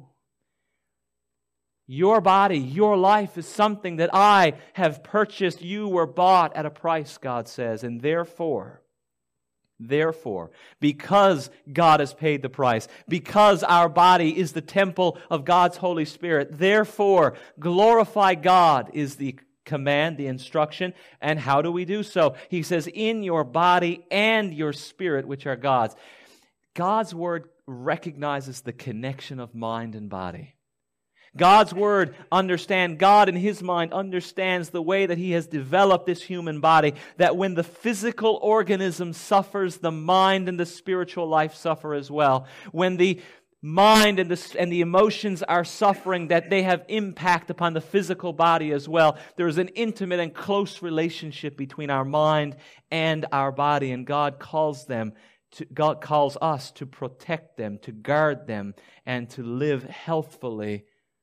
Your body, your life is something that I have purchased. You were bought at a price, God says. And therefore, therefore, because God has paid the price, because our body is the temple of God's Holy Spirit, therefore, glorify God is the command, the instruction. And how do we do so? He says, in your body and your spirit, which are God's. God's word recognizes the connection of mind and body. God's Word understand, God in His mind understands the way that He has developed this human body, that when the physical organism suffers, the mind and the spiritual life suffer as well. When the mind and the, and the emotions are suffering, that they have impact upon the physical body as well. There is an intimate and close relationship between our mind and our body, and God calls them to, God calls us to protect them, to guard them, and to live healthfully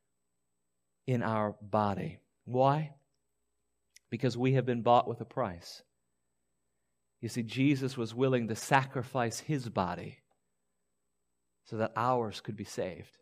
in our body. Why? Because we have been bought with a price. You see, Jesus was willing to sacrifice His body so that ours could be saved.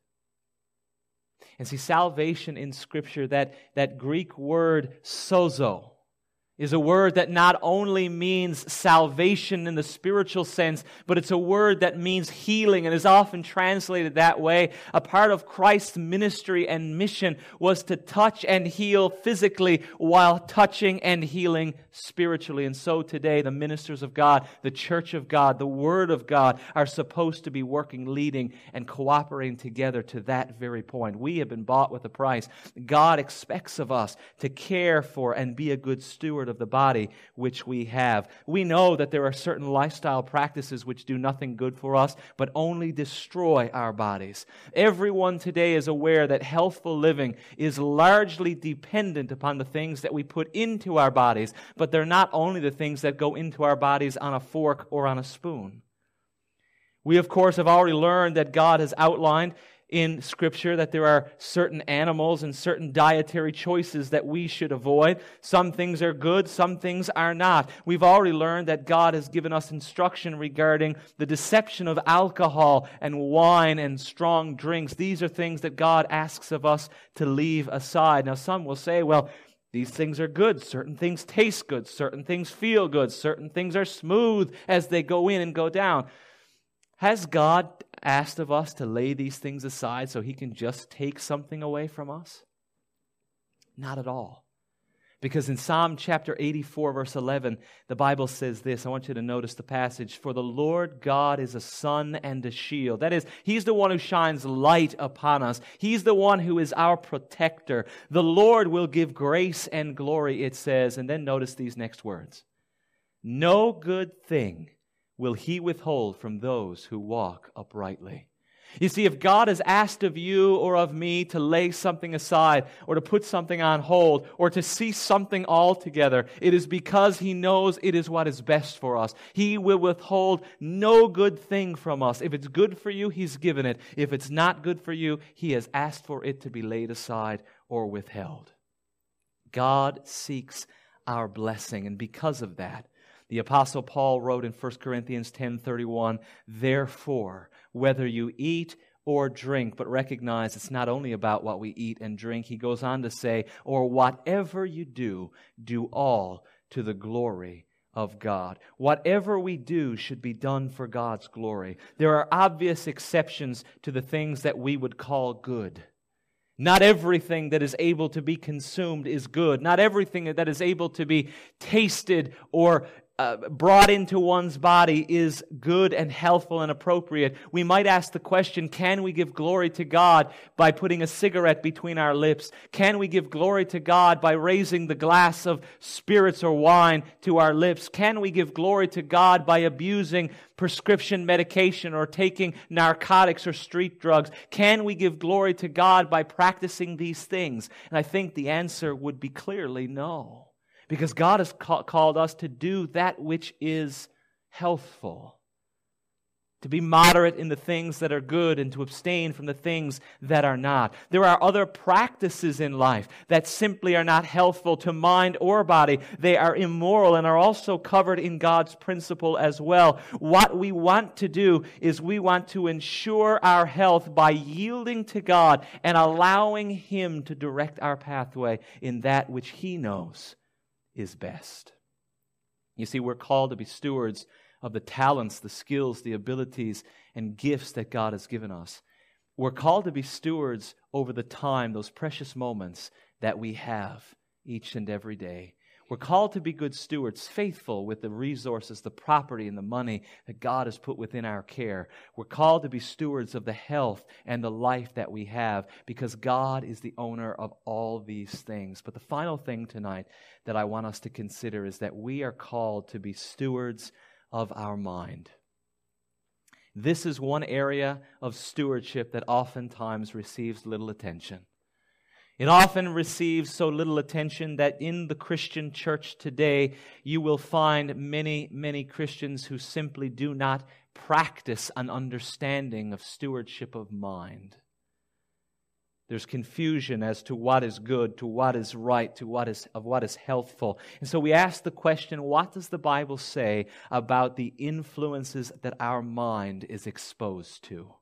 And see, salvation in Scripture, that, that Greek word sozo, is a word that not only means salvation in the spiritual sense, but it's a word that means healing and is often translated that way. A part of Christ's ministry and mission was to touch and heal physically while touching and healing spiritually. And so today, the ministers of God, the church of God, the Word of God are supposed to be working, leading, and cooperating together to that very point. We have been bought with a price. God expects of us to care for and be a good steward of the body which we have. We know that there are certain lifestyle practices which do nothing good for us, but only destroy our bodies. Everyone today is aware that healthful living is largely dependent upon the things that we put into our bodies, but they're not only the things that go into our bodies on a fork or on a spoon. We, of course, have already learned that God has outlined in Scripture that there are certain animals and certain dietary choices that we should avoid. Some things are good, some things are not. We've already learned that God has given us instruction regarding the deception of alcohol and wine and strong drinks. These are things that God asks of us to leave aside. Now, some will say, well, these things are good. Certain things taste good. Certain things feel good. Certain things are smooth as they go in and go down. Has God asked of us to lay these things aside so He can just take something away from us? Not at all. Because in Psalm chapter eighty-four, verse eleven, the Bible says this. I want you to notice the passage. For the Lord God is a sun and a shield. That is, He's the one who shines light upon us. He's the one who is our protector. The Lord will give grace and glory, it says. And then notice these next words. No good thing will He withhold from those who walk uprightly. You see, if God has asked of you or of me to lay something aside or to put something on hold or to cease something altogether, it is because He knows it is what is best for us. He will withhold no good thing from us. If it's good for you, He's given it. If it's not good for you, He has asked for it to be laid aside or withheld. God seeks our blessing, and because of that, the Apostle Paul wrote in First Corinthians ten thirty-one, therefore, whether you eat or drink, but recognize it's not only about what we eat and drink. He goes on to say, or whatever you do, do all to the glory of God. Whatever we do should be done for God's glory. There are obvious exceptions to the things that we would call good. Not everything that is able to be consumed is good. Not everything that is able to be tasted or uh, brought into one's body is good and healthful and appropriate. We might ask the question, can we give glory to God by putting a cigarette between our lips? Can we give glory to God by raising the glass of spirits or wine to our lips? Can we give glory to God by abusing prescription medication or taking narcotics or street drugs? Can we give glory to God by practicing these things? And I think the answer would be clearly no. Because God has ca- called us to do that which is healthful. To be moderate in the things that are good and to abstain from the things that are not. There are other practices in life that simply are not healthful to mind or body. They are immoral and are also covered in God's principle as well. What we want to do is we want to ensure our health by yielding to God and allowing Him to direct our pathway in that which He knows is best. You see, we're called to be stewards of the talents, the skills, the abilities, and gifts that God has given us. We're called to be stewards over the time, those precious moments that we have each and every day. We're called to be good stewards, faithful with the resources, the property, and the money that God has put within our care. We're called to be stewards of the health and the life that we have because God is the owner of all these things. But the final thing tonight that I want us to consider is that we are called to be stewards of our mind. This is one area of stewardship that oftentimes receives little attention. It often receives so little attention that in the Christian church today, you will find many, many Christians who simply do not practice an understanding of stewardship of mind. There's confusion as to what is good, to what is right, to what is of what is healthful. And so we ask the question, what does the Bible say about the influences that our mind is exposed to?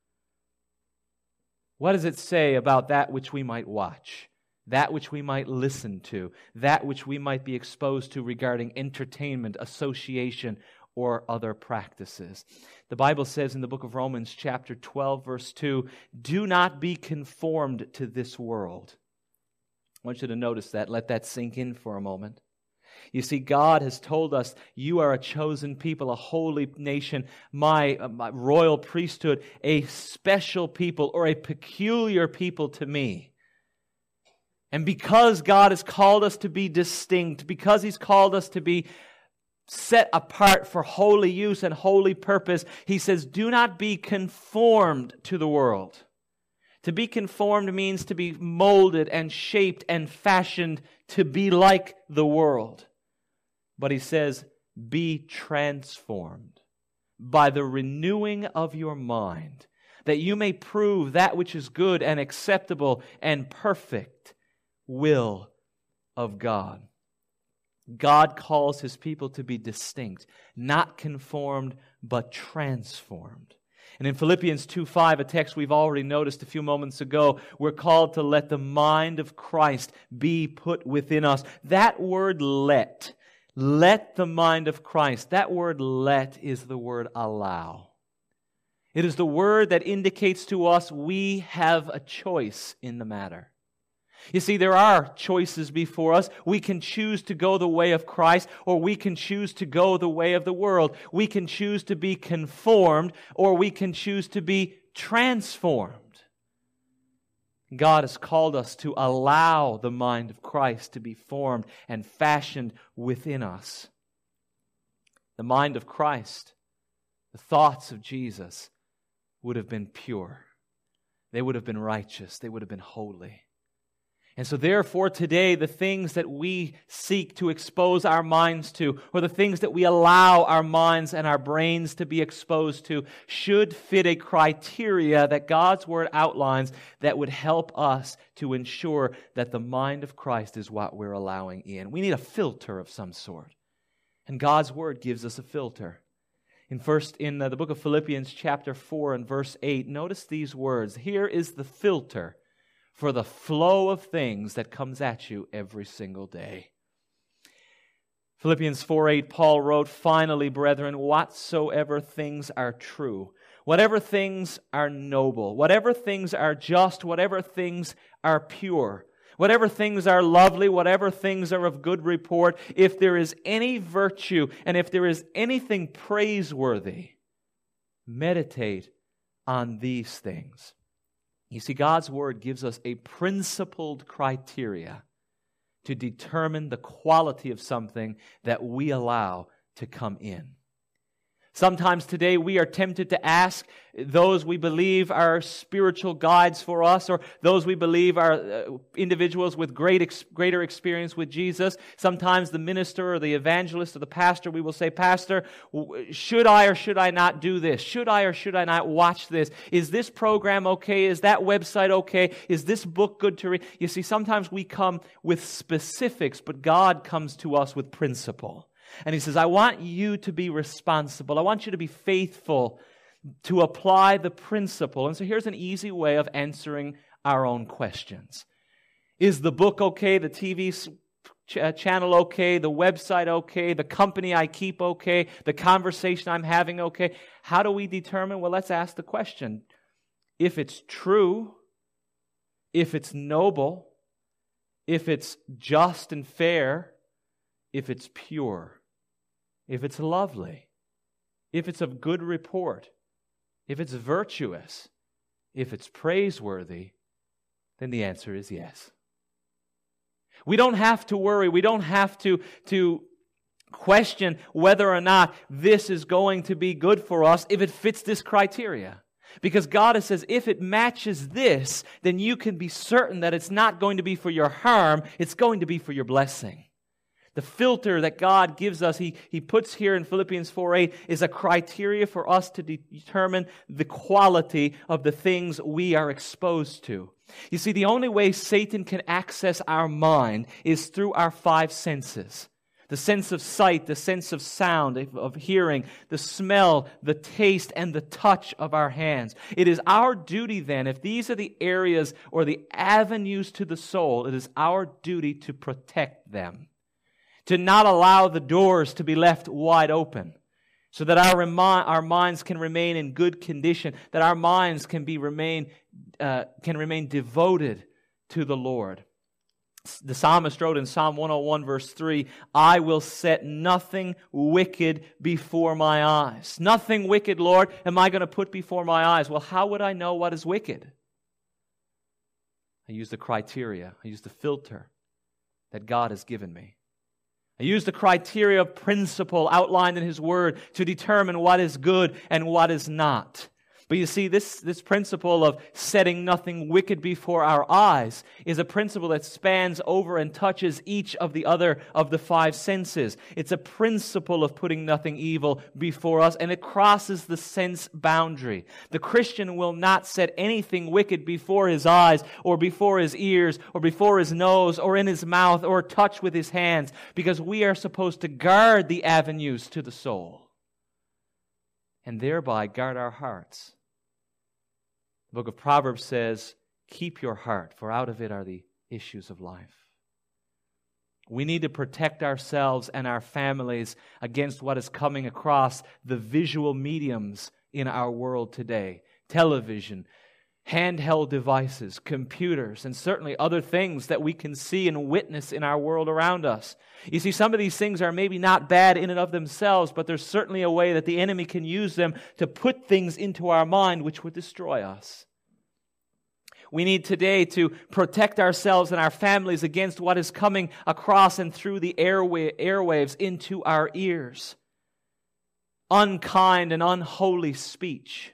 What does it say about that which we might watch, that which we might listen to, that which we might be exposed to regarding entertainment, association, or other practices? The Bible says in the book of Romans chapter twelve, verse two, do not be conformed to this world. I want you to notice that. Let that sink in for a moment. You see, God has told us, you are a chosen people, a holy nation, my, uh, my royal priesthood, a special people or a peculiar people to me. And because God has called us to be distinct, because He's called us to be set apart for holy use and holy purpose, He says, do not be conformed to the world. To be conformed means to be molded and shaped and fashioned to be like the world. But He says, be transformed by the renewing of your mind, that you may prove that which is good and acceptable and perfect will of God. God calls His people to be distinct, not conformed, but transformed. And in Philippians two five, a text we've already noticed a few moments ago, we're called to let the mind of Christ be put within us. That word let, let the mind of Christ, that word let is the word allow. It is the word that indicates to us we have a choice in the matter. You see, there are choices before us. We can choose to go the way of Christ, or we can choose to go the way of the world. We can choose to be conformed, or we can choose to be transformed. God has called us to allow the mind of Christ to be formed and fashioned within us. The mind of Christ, the thoughts of Jesus, would have been pure. They would have been righteous. They would have been holy. And so therefore today, the things that we seek to expose our minds to, or the things that we allow our minds and our brains to be exposed to, should fit a criteria that God's Word outlines that would help us to ensure that the mind of Christ is what we're allowing in. We need a filter of some sort. And God's Word gives us a filter. In first, in the book of Philippians chapter four and verse eight, notice these words. Here is the filter for the flow of things that comes at you every single day. Philippians four eight, Paul wrote, finally, brethren, whatsoever things are true, whatever things are noble, whatever things are just, whatever things are pure, whatever things are lovely, whatever things are of good report, if there is any virtue and if there is anything praiseworthy, meditate on these things. You see, God's Word gives us a principled criteria to determine the quality of something that we allow to come in. Sometimes today we are tempted to ask those we believe are spiritual guides for us, or those we believe are uh, individuals with great ex- greater experience with Jesus. Sometimes the minister or the evangelist or the pastor, we will say, Pastor, should I or should I not do this? Should I or should I not watch this? Is this program okay? Is that website okay? Is this book good to read? You see, sometimes we come with specifics, but God comes to us with principle. And He says, I want you to be responsible. I want you to be faithful to apply the principle. And so here's an easy way of answering our own questions. Is the book okay? The T V ch- channel okay? The website okay? The company I keep okay? The conversation I'm having okay? How do we determine? Well, let's ask the question. If it's true, if it's noble, if it's just and fair, if it's pure, if it's lovely, if it's of good report, if it's virtuous, if it's praiseworthy, then the answer is yes. We don't have to worry. We don't have to, to question whether or not this is going to be good for us if it fits this criteria. Because God says, if it matches this, then you can be certain that it's not going to be for your harm, it's going to be for your blessing. The filter that God gives us, He, he puts here in Philippians four eight, is a criteria for us to de- determine the quality of the things we are exposed to. You see, the only way Satan can access our mind is through our five senses. The sense of sight, the sense of sound, of hearing, the smell, the taste, and the touch of our hands. It is our duty then, if these are the areas or the avenues to the soul, it is our duty to protect them. To not allow the doors to be left wide open, so that our remi- our minds can remain in good condition, that our minds can be remain uh, can remain devoted to the Lord. The psalmist wrote in Psalm one oh one verse three, I will set nothing wicked before my eyes. Nothing wicked, Lord, am I going to put before my eyes. Well, how would I know what is wicked? I use the criteria, I use the filter that God has given me. I use the criteria of principle outlined in His Word to determine what is good and what is not. But you see, this, this principle of setting nothing wicked before our eyes is a principle that spans over and touches each of the other of the five senses. It's a principle of putting nothing evil before us, and it crosses the sense boundary. The Christian will not set anything wicked before his eyes, or before his ears, or before his nose, or in his mouth, or touch with his hands, because we are supposed to guard the avenues to the soul, and thereby guard our hearts. The book of Proverbs says, keep your heart, for out of it are the issues of life. We need to protect ourselves and our families against what is coming across the visual mediums in our world today. Television, handheld devices, computers, and certainly other things that we can see and witness in our world around us. You see, some of these things are maybe not bad in and of themselves, but there's certainly a way that the enemy can use them to put things into our mind which would destroy us. We need today to protect ourselves and our families against what is coming across and through the airway, airwaves into our ears. Unkind and unholy speech.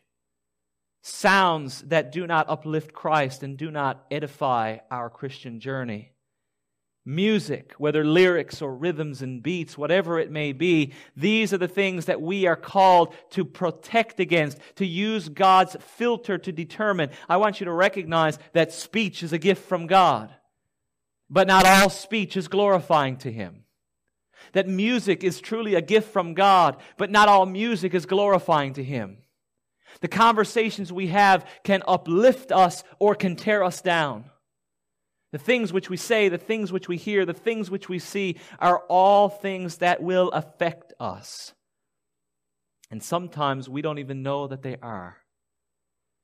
Sounds that do not uplift Christ and do not edify our Christian journey. Music, whether lyrics or rhythms and beats, whatever it may be, these are the things that we are called to protect against, to use God's filter to determine. I want you to recognize that speech is a gift from God, but not all speech is glorifying to Him. That music is truly a gift from God, but not all music is glorifying to Him. The conversations we have can uplift us or can tear us down. The things which we say, the things which we hear, the things which we see are all things that will affect us. And sometimes we don't even know that they are.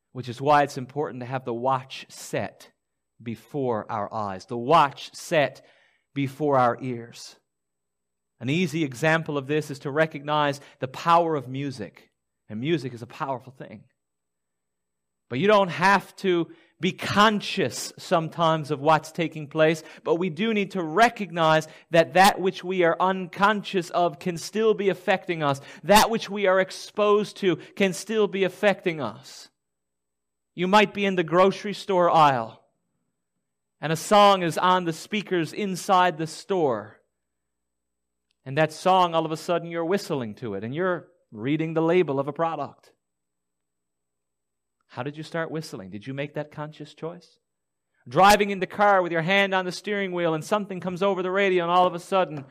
which is why it's important to have the watch set before our eyes, the watch set before our ears. An easy example of this is to recognize the power of music. And music is a powerful thing. But you don't have to be conscious sometimes of what's taking place, but we do need to recognize that that which we are unconscious of can still be affecting us. That which we are exposed to can still be affecting us. You might be in the grocery store aisle, and a song is on the speakers inside the store. And that song, all of a sudden, you're whistling to it, and you're reading the label of a product. How did you start whistling? Did you make that conscious choice? Driving in the car with your hand on the steering wheel and something comes over the radio and all of a sudden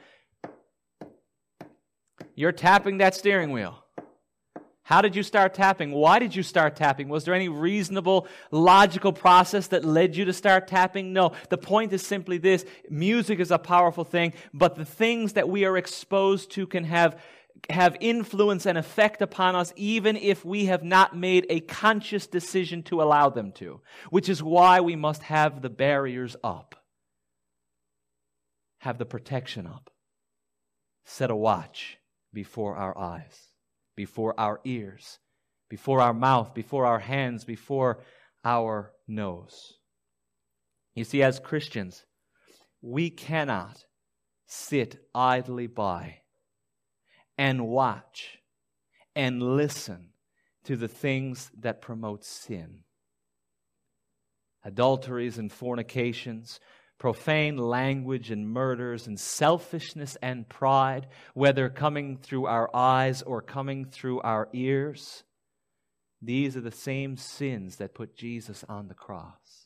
you're tapping that steering wheel. How did you start tapping? Why did you start tapping? Was there any reasonable, logical process that led you to start tapping? No. The point is simply this. Music is a powerful thing, but the things that we are exposed to can have have influence and effect upon us even if we have not made a conscious decision to allow them to, which is why we must have the barriers up, have the protection up, set a watch before our eyes, before our ears, before our mouth, before our hands, before our nose. You see, as Christians, we cannot sit idly by and watch and listen to the things that promote sin. Adulteries and fornications, profane language and murders and selfishness and pride, whether coming through our eyes or coming through our ears, these are the same sins that put Jesus on the cross.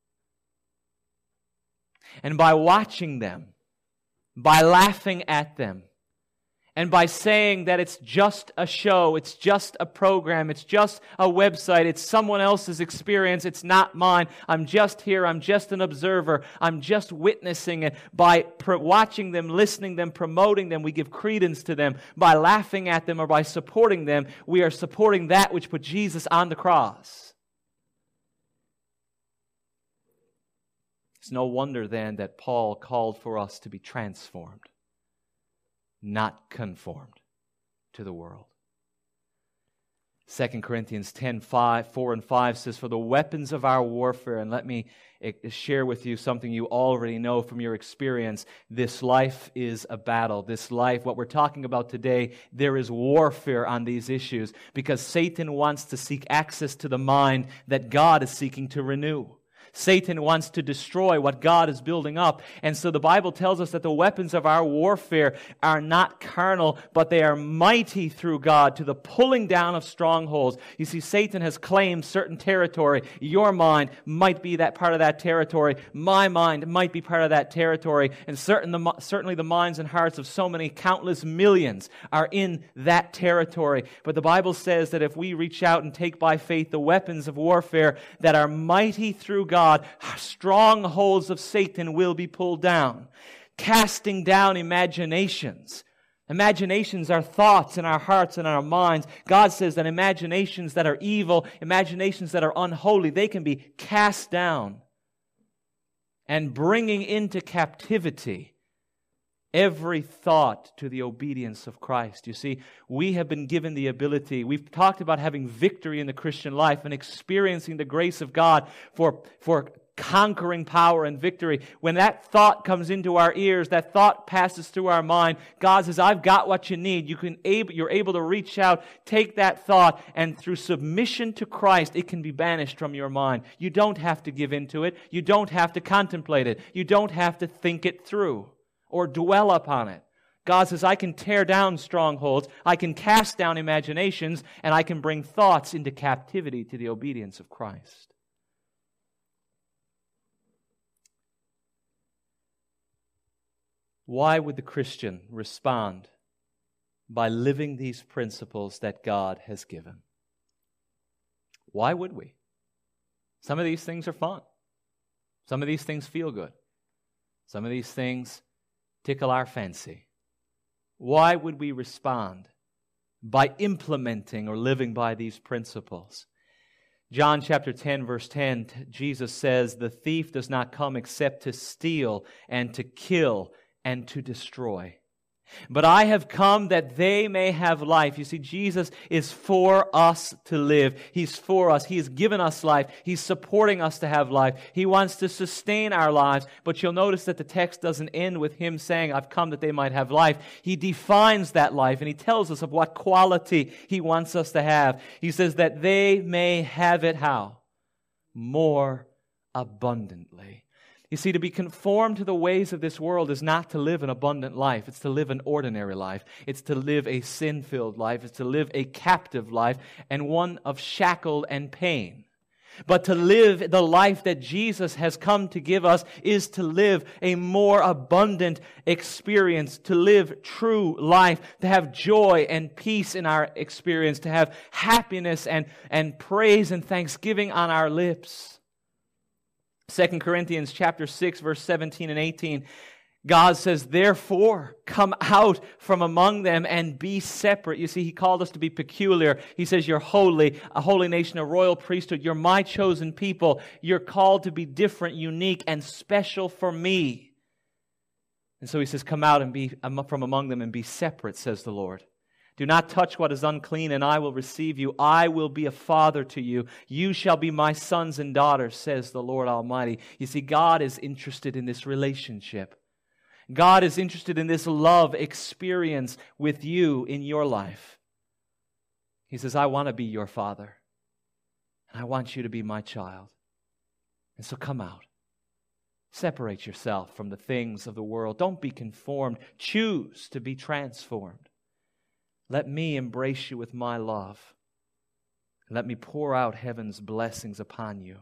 And by watching them, by laughing at them, and by saying that it's just a show, it's just a program, it's just a website, it's someone else's experience, it's not mine, I'm just here, I'm just an observer, I'm just witnessing it. By pro- watching them, listening them, promoting them, we give credence to them. By laughing at them or by supporting them, we are supporting that which put Jesus on the cross. It's no wonder then that Paul called for us to be transformed, not conformed to the world. Second Corinthians ten, five, four and five says, "For the weapons of our warfare," and let me share with you something you already know from your experience. This life is a battle. This life, what we're talking about today, there is warfare on these issues because Satan wants to seek access to the mind that God is seeking to renew. Satan wants to destroy what God is building up. And so the Bible tells us that the weapons of our warfare are not carnal, but they are mighty through God to the pulling down of strongholds. You see, Satan has claimed certain territory. Your mind might be that part of that territory. My mind might be part of that territory. And certain the, certainly the minds and hearts of so many countless millions are in that territory. But the Bible says that if we reach out and take by faith the weapons of warfare that are mighty through God, God, strongholds of Satan will be pulled down. Casting down imaginations. Imaginations are thoughts in our hearts and our minds. God says that imaginations that are evil, imaginations that are unholy, they can be cast down. And bringing into captivity every thought to the obedience of Christ. You see, we have been given the ability, we've talked about having victory in the Christian life and experiencing the grace of God for, for conquering power and victory. When that thought comes into our ears, that thought passes through our mind, God says, I've got what you need. You can able, you're able to reach out, take that thought, and through submission to Christ, it can be banished from your mind. You don't have to give into it. You don't have to contemplate it. You don't have to think it through or dwell upon it. God says, I can tear down strongholds, I can cast down imaginations, and I can bring thoughts into captivity to the obedience of Christ. Why would the Christian respond by living these principles that God has given? Why would we? Some of these things are fun. Some of these things feel good. Some of these things tickle our fancy. Why would we respond by implementing or living by these principles? John chapter ten, verse ten, Jesus says, "The thief does not come except to steal and to kill and to destroy. But I have come that they may have life." You see, Jesus is for us to live. He's for us. He has given us life. He's supporting us to have life. He wants to sustain our lives. But you'll notice that the text doesn't end with Him saying, "I've come that they might have life." He defines that life, and He tells us of what quality He wants us to have. He says that they may have it how? More abundantly. You see, to be conformed to the ways of this world is not to live an abundant life. It's to live an ordinary life. It's to live a sin-filled life. It's to live a captive life and one of shackle and pain. But to live the life that Jesus has come to give us is to live a more abundant experience, to live true life, to have joy and peace in our experience, to have happiness and, and praise and thanksgiving on our lips. Second Corinthians chapter six, verse seventeen and eighteen, God says, "Therefore, come out from among them and be separate." You see, He called us to be peculiar. He says, "You're holy, a holy nation, a royal priesthood. You're my chosen people. You're called to be different, unique, and special for me." And so He says, "Come out and be from among them and be separate," says the Lord. "Do not touch what is unclean, and I will receive you. I will be a father to you. You shall be my sons and daughters, says the Lord Almighty." You see, God is interested in this relationship. God is interested in this love experience with you in your life. He says, "I want to be your father, and I want you to be my child. And so come out. Separate yourself from the things of the world. Don't be conformed. Choose to be transformed. Let me embrace you with my love. Let me pour out heaven's blessings upon you."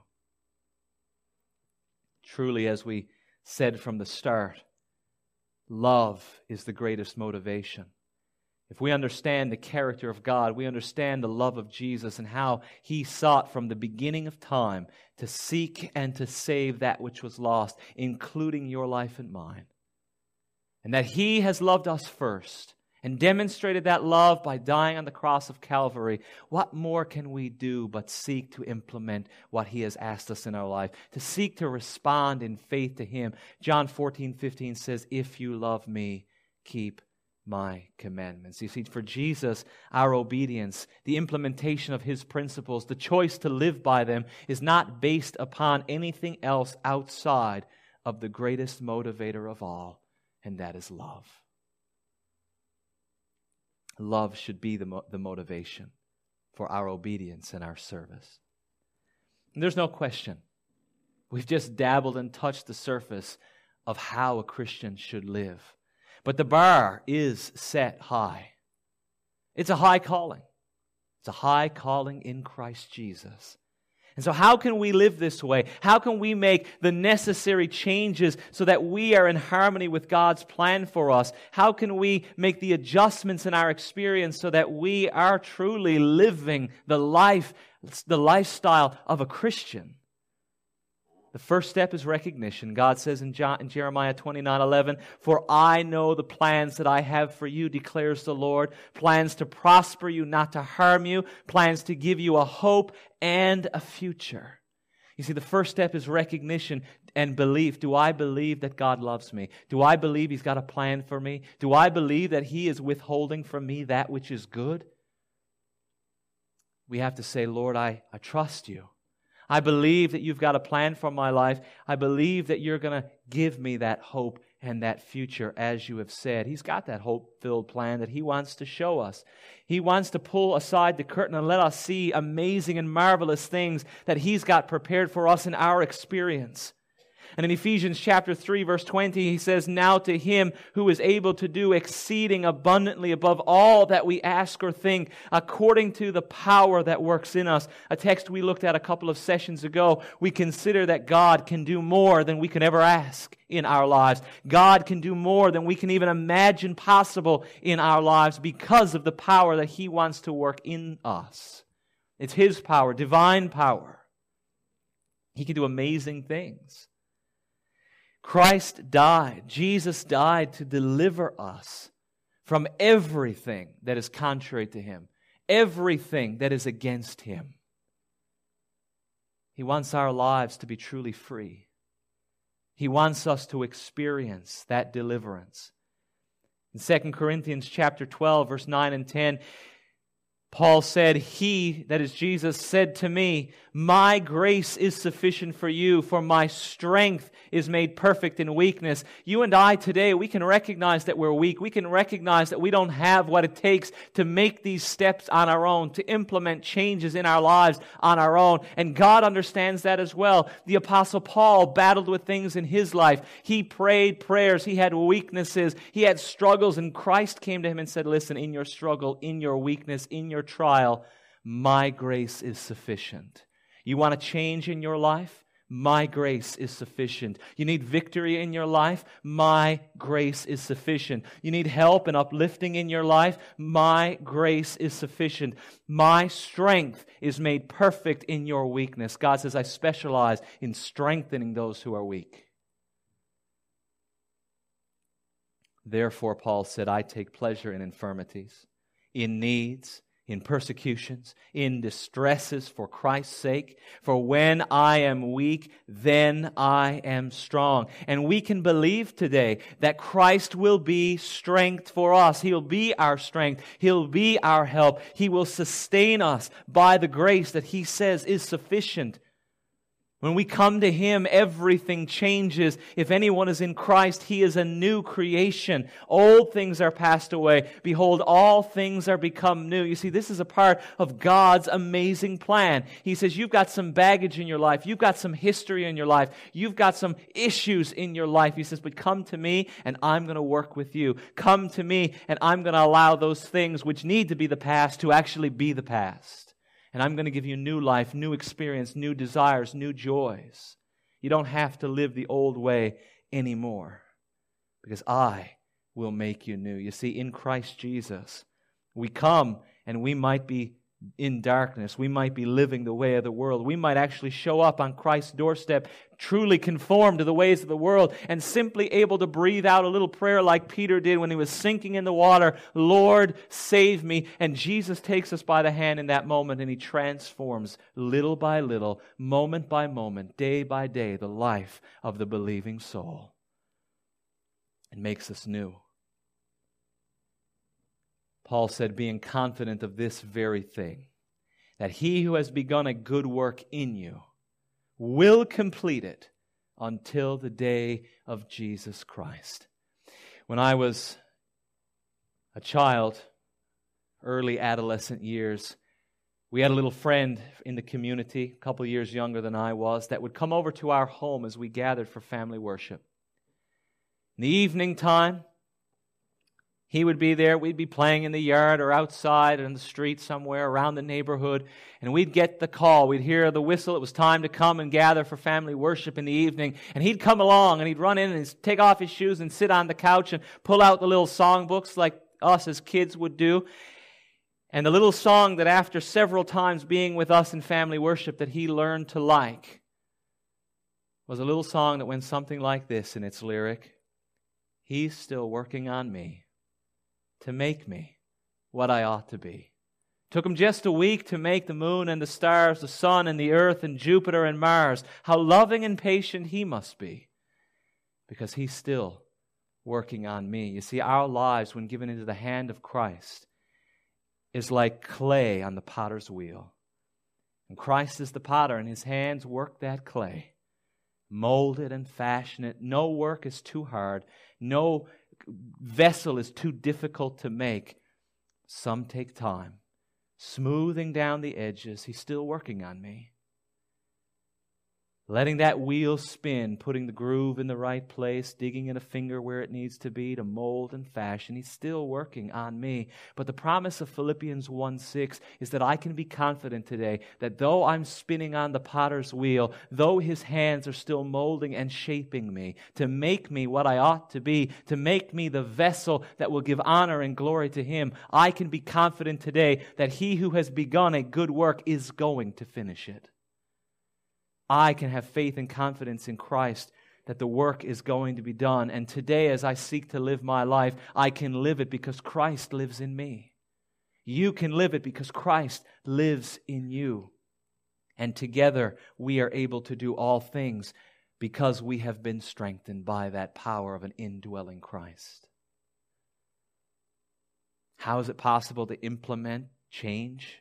Truly, as we said from the start, love is the greatest motivation. If we understand the character of God, we understand the love of Jesus and how He sought from the beginning of time to seek and to save that which was lost, including your life and mine. And that He has loved us first and demonstrated that love by dying on the cross of Calvary. What more can we do but seek to implement what He has asked us in our life, to seek to respond in faith to Him? John fourteen fifteen says, "If you love me, keep my commandments." You see, for Jesus, our obedience, the implementation of His principles, the choice to live by them is not based upon anything else outside of the greatest motivator of all, and that is love. Love should be the, mo- the motivation for our obedience and our service. And there's no question. We've just dabbled and touched the surface of how a Christian should live. But the bar is set high. It's a high calling. It's a high calling in Christ Jesus. And so how can we live this way? How can we make the necessary changes so that we are in harmony with God's plan for us? How can we make the adjustments in our experience so that we are truly living the life, the lifestyle of a Christian? The first step is recognition. God says in, John, in Jeremiah twenty-nine eleven, "For I know the plans that I have for you, declares the Lord, plans to prosper you, not to harm you, plans to give you a hope and a future." You see, the first step is recognition and belief. Do I believe that God loves me? Do I believe He's got a plan for me? Do I believe that He is withholding from me that which is good? We have to say, "Lord, I, I trust you. I believe that you've got a plan for my life. I believe that you're going to give me that hope and that future as you have said." He's got that hope-filled plan that He wants to show us. He wants to pull aside the curtain and let us see amazing and marvelous things that He's got prepared for us in our experience. And in Ephesians chapter three, verse twenty, he says, "Now to Him who is able to do exceeding abundantly above all that we ask or think, according to the power that works in us." A text we looked at a couple of sessions ago. We consider that God can do more than we can ever ask in our lives. God can do more than we can even imagine possible in our lives because of the power that He wants to work in us. It's His power, divine power. He can do amazing things. Christ died, Jesus died to deliver us from everything that is contrary to Him, everything that is against Him. He wants our lives to be truly free. He wants us to experience that deliverance. In Second Corinthians chapter twelve, verse nine and ten, Paul said, He, that is Jesus, said to me, my grace is sufficient for you, for my strength is made perfect in weakness. You and I today, we can recognize that we're weak. We can recognize that we don't have what it takes to make these steps on our own, to implement changes in our lives on our own. And God understands that as well. The Apostle Paul battled with things in his life. He prayed prayers. He had weaknesses. He had struggles. And Christ came to him and said, listen, in your struggle, in your weakness, in your trial, my grace is sufficient. You want to change in your life? My grace is sufficient. You need victory in your life? My grace is sufficient. You need help and uplifting in your life? My grace is sufficient. My strength is made perfect in your weakness. God says, I specialize in strengthening those who are weak. Therefore, Paul said, I take pleasure in infirmities, in needs, in persecutions, in distresses for Christ's sake. For when I am weak, then I am strong. And we can believe today that Christ will be strength for us. He'll be our strength. He'll be our help. He will sustain us by the grace that He says is sufficient. When we come to Him, everything changes. If anyone is in Christ, he is a new creation. Old things are passed away. Behold, all things are become new. You see, this is a part of God's amazing plan. He says, you've got some baggage in your life. You've got some history in your life. You've got some issues in your life. He says, but come to me and I'm going to work with you. Come to me and I'm going to allow those things which need to be the past to actually be the past. And I'm going to give you new life, new experience, new desires, new joys. You don't have to live the old way anymore because I will make you new. You see, in Christ Jesus, we come and we might be in darkness. We might be living the way of the world. We might actually show up on Christ's doorstep, truly conformed to the ways of the world, and simply able to breathe out a little prayer like Peter did when he was sinking in the water, Lord, save me. And Jesus takes us by the hand in that moment, and He transforms little by little, moment by moment, day by day, the life of the believing soul, and makes us new. Paul said, being confident of this very thing, that He who has begun a good work in you will complete it until the day of Jesus Christ. When I was a child, early adolescent years, we had a little friend in the community, a couple years younger than I was, that would come over to our home as we gathered for family worship. In the evening time, he would be there, we'd be playing in the yard or outside or in the street somewhere around the neighborhood, and we'd get the call, we'd hear the whistle, it was time to come and gather for family worship in the evening, and he'd come along and he'd run in and he'd take off his shoes and sit on the couch and pull out the little songbooks like us as kids would do. And the little song that after several times being with us in family worship that he learned to like was a little song that went something like this in its lyric: He's still working on me to make me what I ought to be. Took Him just a week to make the moon and the stars, the sun and the earth and Jupiter and Mars. How loving and patient He must be, because He's still working on me. You see, our lives, when given into the hand of Christ, is like clay on the potter's wheel. And Christ is the potter, and His hands work that clay, mold it and fashion it. No work is too hard. No vessel is too difficult to make. Some take time. Smoothing down the edges. He's still working on me. Letting that wheel spin, putting the groove in the right place, digging in a finger where it needs to be to mold and fashion. He's still working on me. But the promise of Philippians one six is that I can be confident today that though I'm spinning on the potter's wheel, though His hands are still molding and shaping me to make me what I ought to be, to make me the vessel that will give honor and glory to Him, I can be confident today that He who has begun a good work is going to finish it. I can have faith and confidence in Christ that the work is going to be done. And today, as I seek to live my life, I can live it because Christ lives in me. You can live it because Christ lives in you. And together we are able to do all things because we have been strengthened by that power of an indwelling Christ. How is it possible to implement change?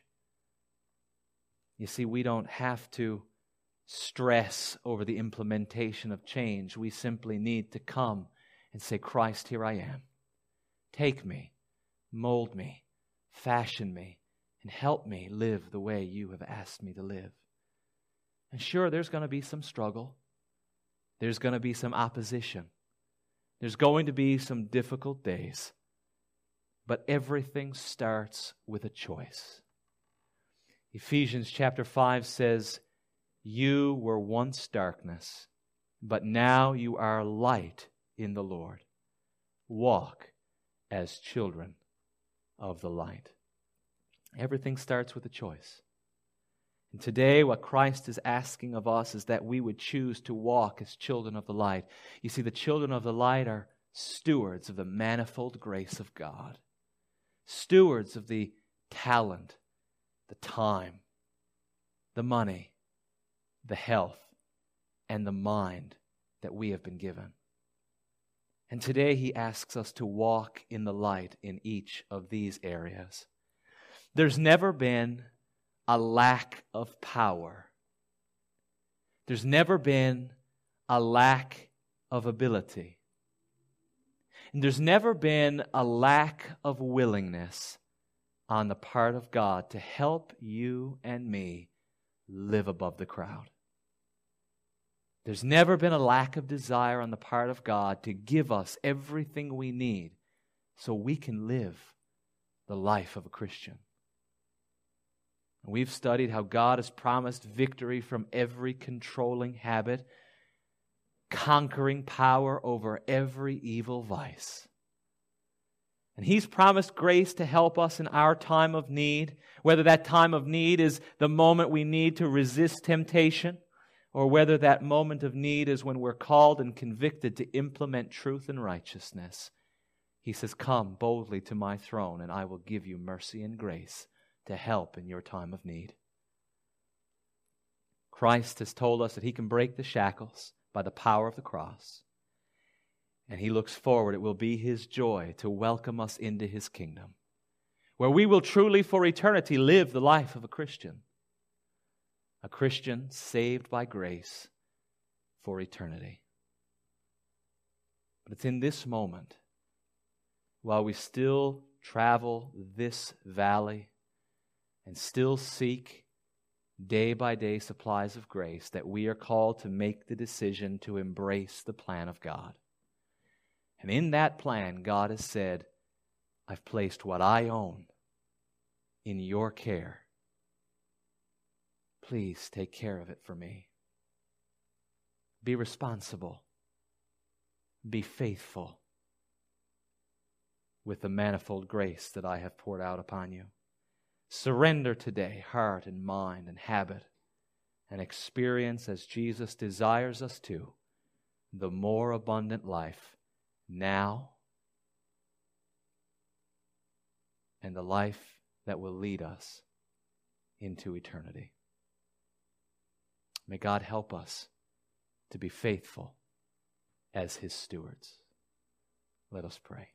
You see, we don't have to stress over the implementation of change. We simply need to come and say, Christ, here I am. Take me, mold me, fashion me, and help me live the way you have asked me to live. And sure, there's going to be some struggle. There's going to be some opposition. There's going to be some difficult days. But everything starts with a choice. Ephesians chapter five says, you were once darkness, but now you are light in the Lord. Walk as children of the light. Everything starts with a choice. And today what Christ is asking of us is that we would choose to walk as children of the light. You see, the children of the light are stewards of the manifold grace of God. Stewards of the talent, the time, the money, the health, and the mind that we have been given. And today he asks us to walk in the light in each of these areas. There's never been a lack of power. There's never been a lack of ability. And there's never been a lack of willingness on the part of God to help you and me live above the crowd. There's never been a lack of desire on the part of God to give us everything we need so we can live the life of a Christian. And we've studied how God has promised victory from every controlling habit, conquering power over every evil vice. And He's promised grace to help us in our time of need, whether that time of need is the moment we need to resist temptation, or whether that moment of need is when we're called and convicted to implement truth and righteousness. He says, come boldly to my throne, and I will give you mercy and grace to help in your time of need. Christ has told us that He can break the shackles by the power of the cross. And He looks forward. It will be His joy to welcome us into His kingdom, where we will truly for eternity live the life of a Christian. A Christian saved by grace for eternity. But it's in this moment, while we still travel this valley and still seek day by day supplies of grace, that we are called to make the decision to embrace the plan of God. And in that plan, God has said, I've placed what I own in your care. Please take care of it for me. Be responsible. Be faithful with the manifold grace that I have poured out upon you. Surrender today, heart and mind and habit, and experience, as Jesus desires us to, the more abundant life now and the life that will lead us into eternity. May God help us to be faithful as His stewards. Let us pray.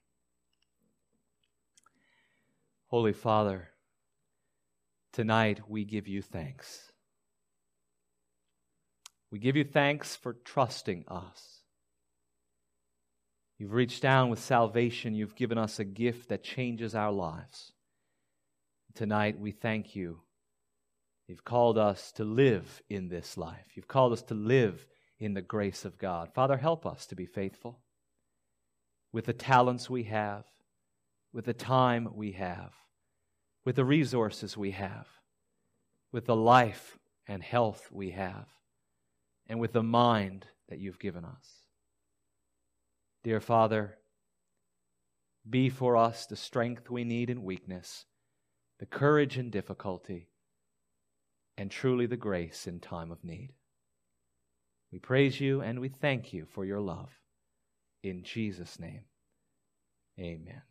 Holy Father, tonight we give you thanks. We give you thanks for trusting us. You've reached down with salvation. You've given us a gift that changes our lives. Tonight we thank you. You've called us to live in this life. You've called us to live in the grace of God. Father, help us to be faithful with the talents we have, with the time we have, with the resources we have, with the life and health we have, and with the mind that you've given us. Dear Father, be for us the strength we need in weakness, the courage in difficulty, and truly the grace in time of need. We praise you and we thank you for your love. In Jesus' name, amen.